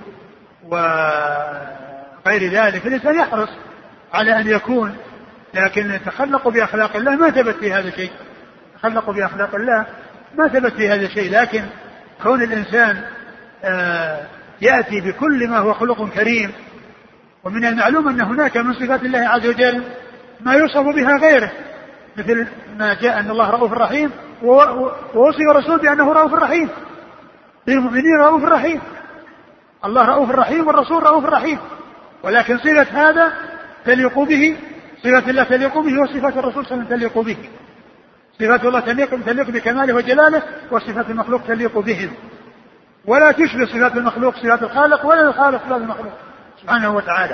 وغير ذلك، الإنسان يحرص على أن يكون، لكن يتخلق بأخلاق الله ما ثبت في هذا شيء، تخلق بأخلاق الله ما ثبت في هذا الشيء. لكن كون الإنسان آه يأتي بكل ما هو خلق كريم، ومن المعلوم أن هناك من صفات الله عز وجل ما يوصف بها غيره، مثل ما جاء أن الله رؤوف رحيم، ووصف الرسول بأنه رؤوف رحيم، للمؤمنين رؤوف رحيم. الله رؤوف رحيم والرسول رؤوف رحيم، ولكن صفة هذا تليق به، صفة الله تليق به، وصفات الرسول صلى الله عليه وسلم تليق به. صفات الله تليق بكماله وجلاله، وصفات المخلوق تليق بهم، ولا تشبه صفات المخلوق صفات الخالق، ولا الخالق صفات المخلوق سبحانه وتعالى.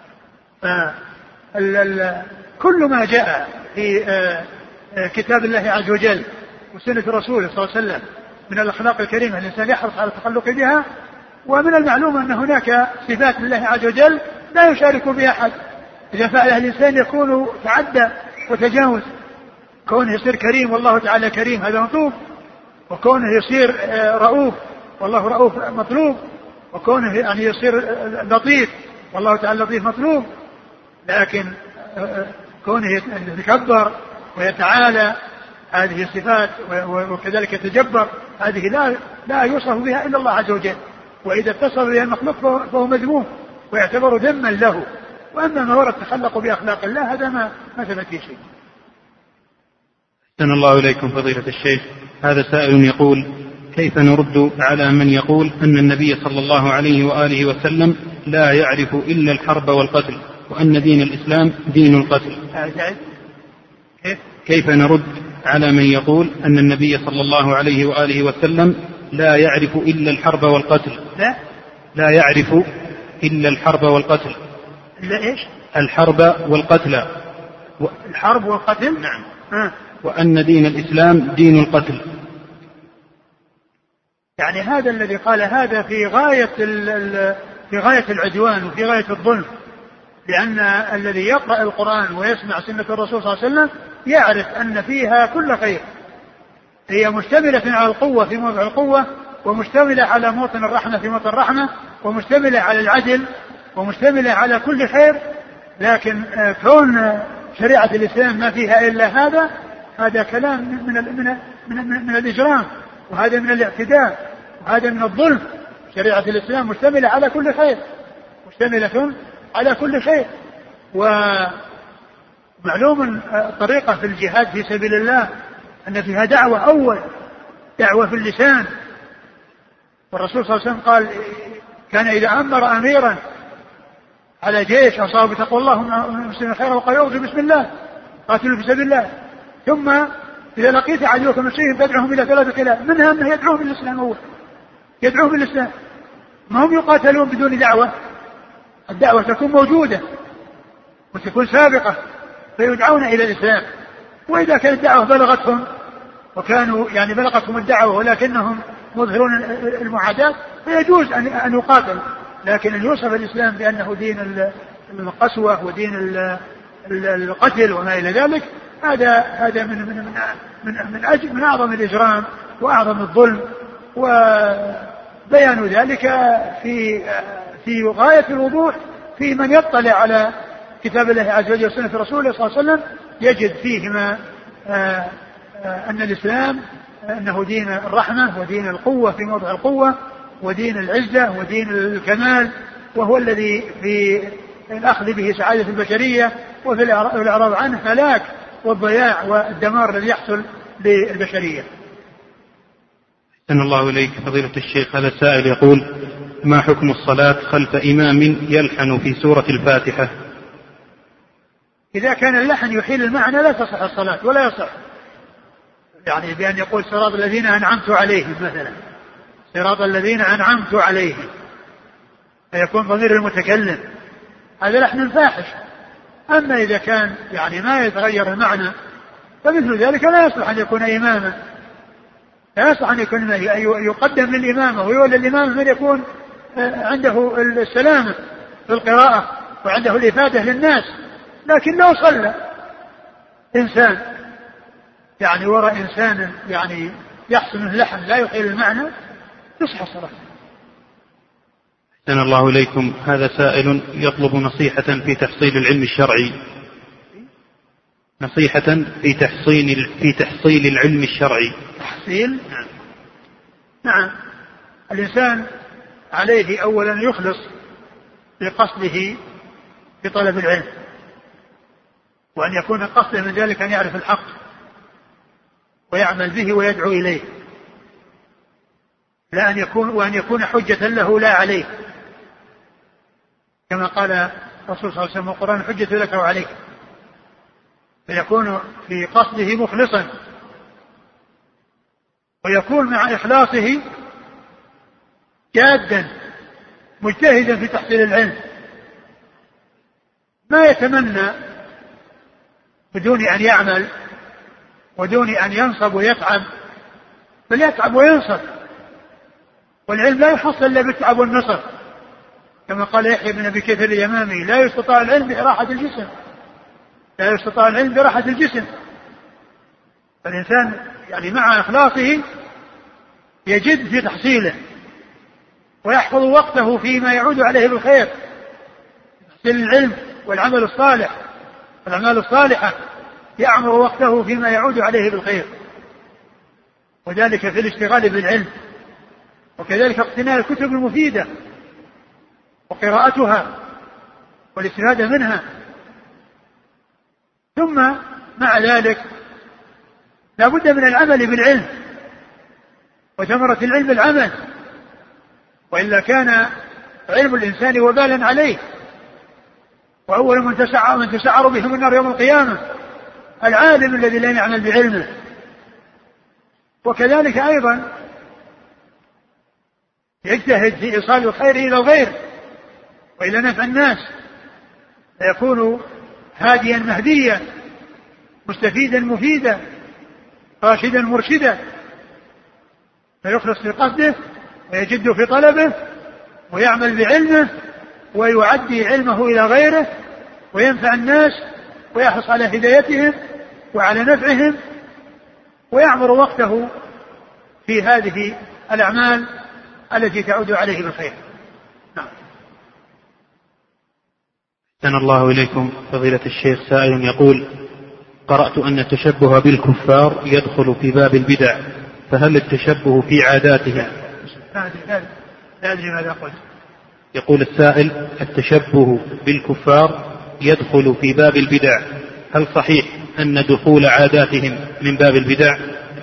كل ما جاء في كتاب الله عز وجل وسنة رسوله صلى الله عليه وسلم من الأخلاق الكريمة الإنسان يحرص على التخلق بها. ومن المعلوم أن هناك صفات لله عز وجل لا يشارك بها أحد، إذا فعلها الإنسان يكون تعدى وتجاوز. كونه يصير كريم والله تعالى كريم هذا مطلوب، وكونه يصير رؤوف والله رؤوف مطلوب، وكونه يعني يصير لطيف والله تعالى لطيف مطلوب. لكن كونه يتكبر ويتعالى هذه الصفات وكذلك يتجبر، هذه لا لا يوصف بها إلا الله عز وجل، وإذا اتصف بها المخلوق فهو مذموم ويعتبر ذما له. وأما ما ورد تخلق بأخلاق الله هذا ما ما ثبت فيه شيء. أحسن الله إليكم فضيلة الشيخ. هذا سائل يقول: كيف نرد على من يقول أن النبي صلى الله عليه وآله وسلم لا يعرف إلا الحرب والقتل، وأن دين الإسلام دين القتل؟ كيف؟ كيف نرد على من يقول أن النبي صلى الله عليه وآله وسلم لا يعرف إلا الحرب والقتل؟ لا لا يعرف إلا الحرب والقتل. إلا إيش؟ الحرب والقتل. و... الحرب والقتل. نعم. آه. وأن دين الإسلام دين القتل. يعني هذا الذي قال هذا في غاية ال... في غاية العدوان وفي غاية الظلم، لأن الذي يقرأ القرآن ويسمع سنة الرسول صلى الله عليه وسلم يعرف أن فيها كل خير، هي مشتملة على القوة في موضع القوة، ومشتملة على موطن الرحمة في موطن الرحمة، ومشتملة على العدل، ومشتملة على كل خير. لكن كون شريعة الإسلام ما فيها إلا هذا، هذا كلام من من من, من الإجرام، وهذا من الاعتداء، وهذا من الظلم. شريعة الإسلام مشتملة على كل خير، مشتملة على كل خير. ومعلوم طريقة في الجهاد في سبيل الله أن فيها دعوة أول، دعوة في اللسان. والرسول صلى الله عليه وسلم قال: كان إذا أمر أميرا على جيش أصاب بتقوى الله مسلم خيرا وقال: يرجو بسم الله قاتلوا في سبيل الله، ثم إذا لقيت عدوكم مسلمين فادعوهم إلى ثلاثة خلال، منها أنه يدعوهم بالإسلام أول، يدعوهم بالإسلام، ما هم يقاتلون بدون دعوة. الدعوة تكون موجودة وتكون سابقة فيدعون إلى الإسلام. وإذا كانت الدعوة بلغتهم وكانوا يعني بلغتهم الدعوة ولكنهم مظهرون المعاداة فيجوز أن يقاتل، لكن أن يوصف الإسلام بأنه دين القسوة ودين القتل وما إلى ذلك، هذا هذا من من من من, أجل من أعظم الإجرام وأعظم الظلم، وبيان ذلك في في غاية الوضوح في من يطلع على كتاب الله عز وجل وسنة رسوله صلى الله عليه وسلم، يجد فيهما أن الإسلام أنه دين الرحمة ودين القوة في موضع القوة، ودين العزة ودين الكمال، وهو الذي في الأخذ به سعادة البشرية، وفي الإعراض عنه هلاك والضياع والدمار الذي يحصل للبشرية. أحسن الله إليك فضيلة الشيخ. هذا السائل يقول: ما حكم الصلاة خلف إمام يلحن في سورة الفاتحة؟ إذا كان اللحن يحيل المعنى لا تصح الصلاة ولا يصح، يعني بأن يقول صراط الذين أنعمت عليهم مثلا، صراط الذين أنعمت عليهم، فيكون ضمير المتكلم، هذا لحن فاحش. أما إذا كان يعني ما يتغير المعنى فمثل ذلك لا يصلح أن يكون إماما، لا يصلح أن يكون يقدم للإمامة ويولى الإمام من يكون عنده السلامة في القراءة وعنده الإفادة للناس. لكن لو صلى إنسان يعني وراء إنسان يعني يحسن اللحن لا يحيل المعنى تصح الصلاة. أحسن الله إليكم. هذا سائل يطلب نصيحة في تحصيل العلم الشرعي، نصيحة في تحصيل في تحصيل العلم الشرعي. تحصيل؟ نعم. نعم. الإنسان عليه أولا يخلص بقصده في طلب العلم، وأن يكون قصده من ذلك أن يعرف الحق ويعمل به ويدعو إليه، لا أن يكون وأن يكون حجة له لا عليه، كما قال الرسول صلى الله عليه وسلم: القرآن حجة لك وعليك. فيكون في قصده مخلصا، ويكون مع إخلاصه جادا مجتهدا في تحصيل العلم، ما يتمنى بدون أن يعمل ودون أن ينصب ويتعب، بل يتعب وينصب. والعلم لا يحصل إلا بالتعب والنصب، كما قال يحيى بن أبي كثير اليمامي: لا يستطاع العلم براحة الجسم، لا يستطاع العلم براحة الجسم. فالإنسان يعني مع إخلاصه يجد في تحصيله ويحفظ وقته فيما يعود عليه بالخير، تحصيل العلم والعمل الصالح، والأعمال الصالحة يعمر وقته فيما يعود عليه بالخير. وذلك في الاشتغال بالعلم، وكذلك اقتناء الكتب المفيدة وقراءتها والاستفادة منها. ثم مع ذلك لا بد من العمل بالعلم، وثمرة العلم العمل، وإلا كان علم الإنسان وبالا عليه. وأول من تسعر, من تسعر بهم النار يوم القيامة العالم الذي لا يعمل بعلمه. وكذلك أيضا يجتهد في إيصال الخير إلى الغير وإلى نفع الناس، فيكون هاديا مهديا، مستفيدا مفيدا، راشدا مرشدا، فيخلص في قصده ويجد في طلبه ويعمل بعلمه ويعدي علمه إلى غيره وينفع الناس ويحرص على هدايتهم وعلى نفعهم، ويعمر وقته في هذه الأعمال التي تعود عليه بالخير. نعم. أحسن الله إليكم فضيلة الشيخ. سائل يقول: قرأت أن التشبه بالكفار يدخل في باب البدع، فهل التشبه في عاداتهم؟ لا أدري ماذا قلت. يقول السائل: التشبه بالكفار يدخل في باب البدع، هل صحيح أن دخول عاداتهم من باب البدع؟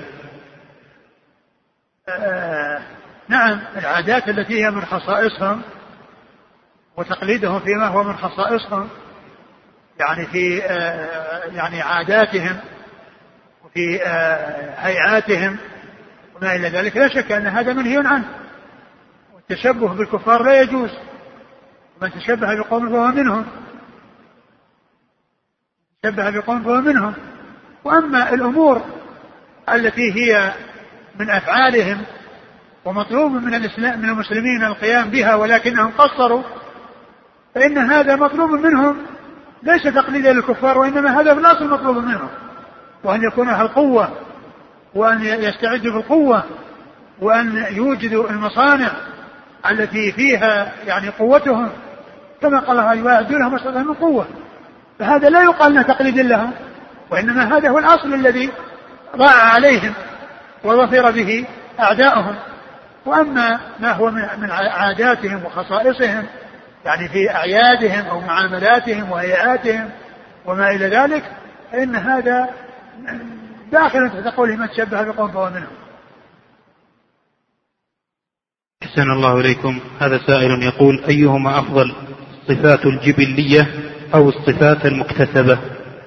آه نعم، العادات التي هي من خصائصهم وتقليدهم فيما هو من خصائصهم، يعني في آه يعني عاداتهم وفي آه هيئاتهم وما إلى ذلك، لا شك أن هذا منهي عنه. والتشبه بالكفار لا يجوز، ومن تشبه بقوم فهو منهم، تشبه بقوم فهو منهم. وأما الأمور التي هي من أفعالهم ومطلوب من الإسلام من المسلمين القيام بها ولكنهم قصروا، فإن هذا مطلوب منهم ليس تقليدا للكفار، وإنما هذا في الأصل مطلوب منهم، وأن يكون أهل قوة، وأن يستعدوا بالقوة، وأن يوجدوا المصانع التي فيها يعني قوتهم، كما قال الله: يواعدوا لهم ما من قوة. فهذا لا يقال انه تقليد لهم، وإنما هذا هو الأصل الذي ضاع عليهم وظفر به أعداؤهم. وأما ما هو من عاداتهم وخصائصهم، يعني في أعيادهم أو معاملاتهم وهيئاتهم وما إلى ذلك، فإن هذا داخل تحت قوله: من تشبه بقوم فهو منهم. أحسن الله إليكم. هذا سائل يقول: أيهما أفضل، الصفات الجبلية أو الصفات المكتسبة؟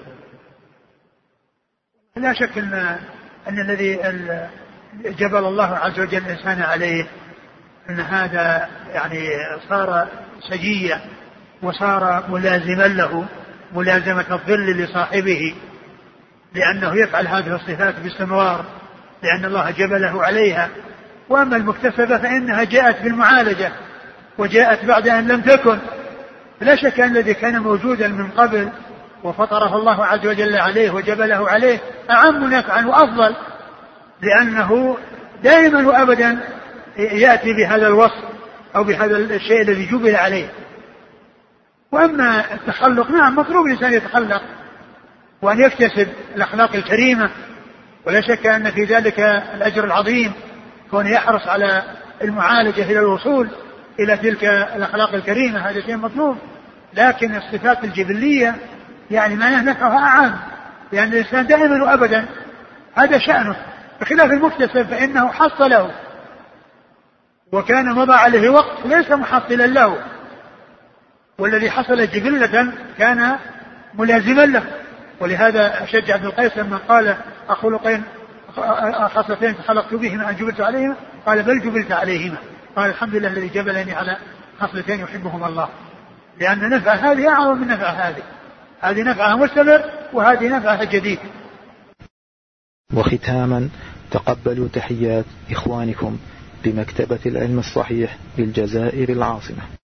لا شك أن, أن الذي جبل الله عز وجل الإنسان عليه أن هذا يعني صار سجية وصار ملازما له، ملازمة الظل لصاحبه، لأنه يفعل هذه الصفات باستمرار لأن الله جبله عليها. وأما المكتسبة فإنها جاءت بالمعالجة وجاءت بعد أن لم تكن. لا شك أن الذي كان موجودا من قبل وفطره الله عز وجل عليه وجبله عليه أعم نفعا وأفضل، لأنه دائما وأبدا يأتي بهذا الوصف أو بهذا الشيء الذي جبل عليه. وأما التخلق، نعم مطلوب الإنسان يتخلق وأن يكتسب الأخلاق الكريمة، ولا شك أن في ذلك الأجر العظيم، كون يحرص على المعالجة إلى الوصول إلى تلك الأخلاق الكريمة، هذا شيء مطلوب. لكن الصفات الجبلية يعني ما نفعها أعام، لأن الإنسان دائما وأبدا هذا شأنه، بخلاف المكتسب فإنه حصله وكان مضى عليه وقت ليس محصلا له، والذي حصل جبلة كان ملازما له. ولهذا أشجع ابن القيس لما قال: أخلقين خصلتين تخلقت بهما أن جبلت عليهما، قال: بل جبلت عليهما. قال: الحمد لله الذي جبلني على خصلتين يحبهما الله، لأن نفع هذه أعظم من نفع هذه، هذه نفعها مستمر وهذه نفعها جديد. وختاما، تقبلوا تحيات إخوانكم بمكتبة العلم الصحيح بالجزائر العاصمة.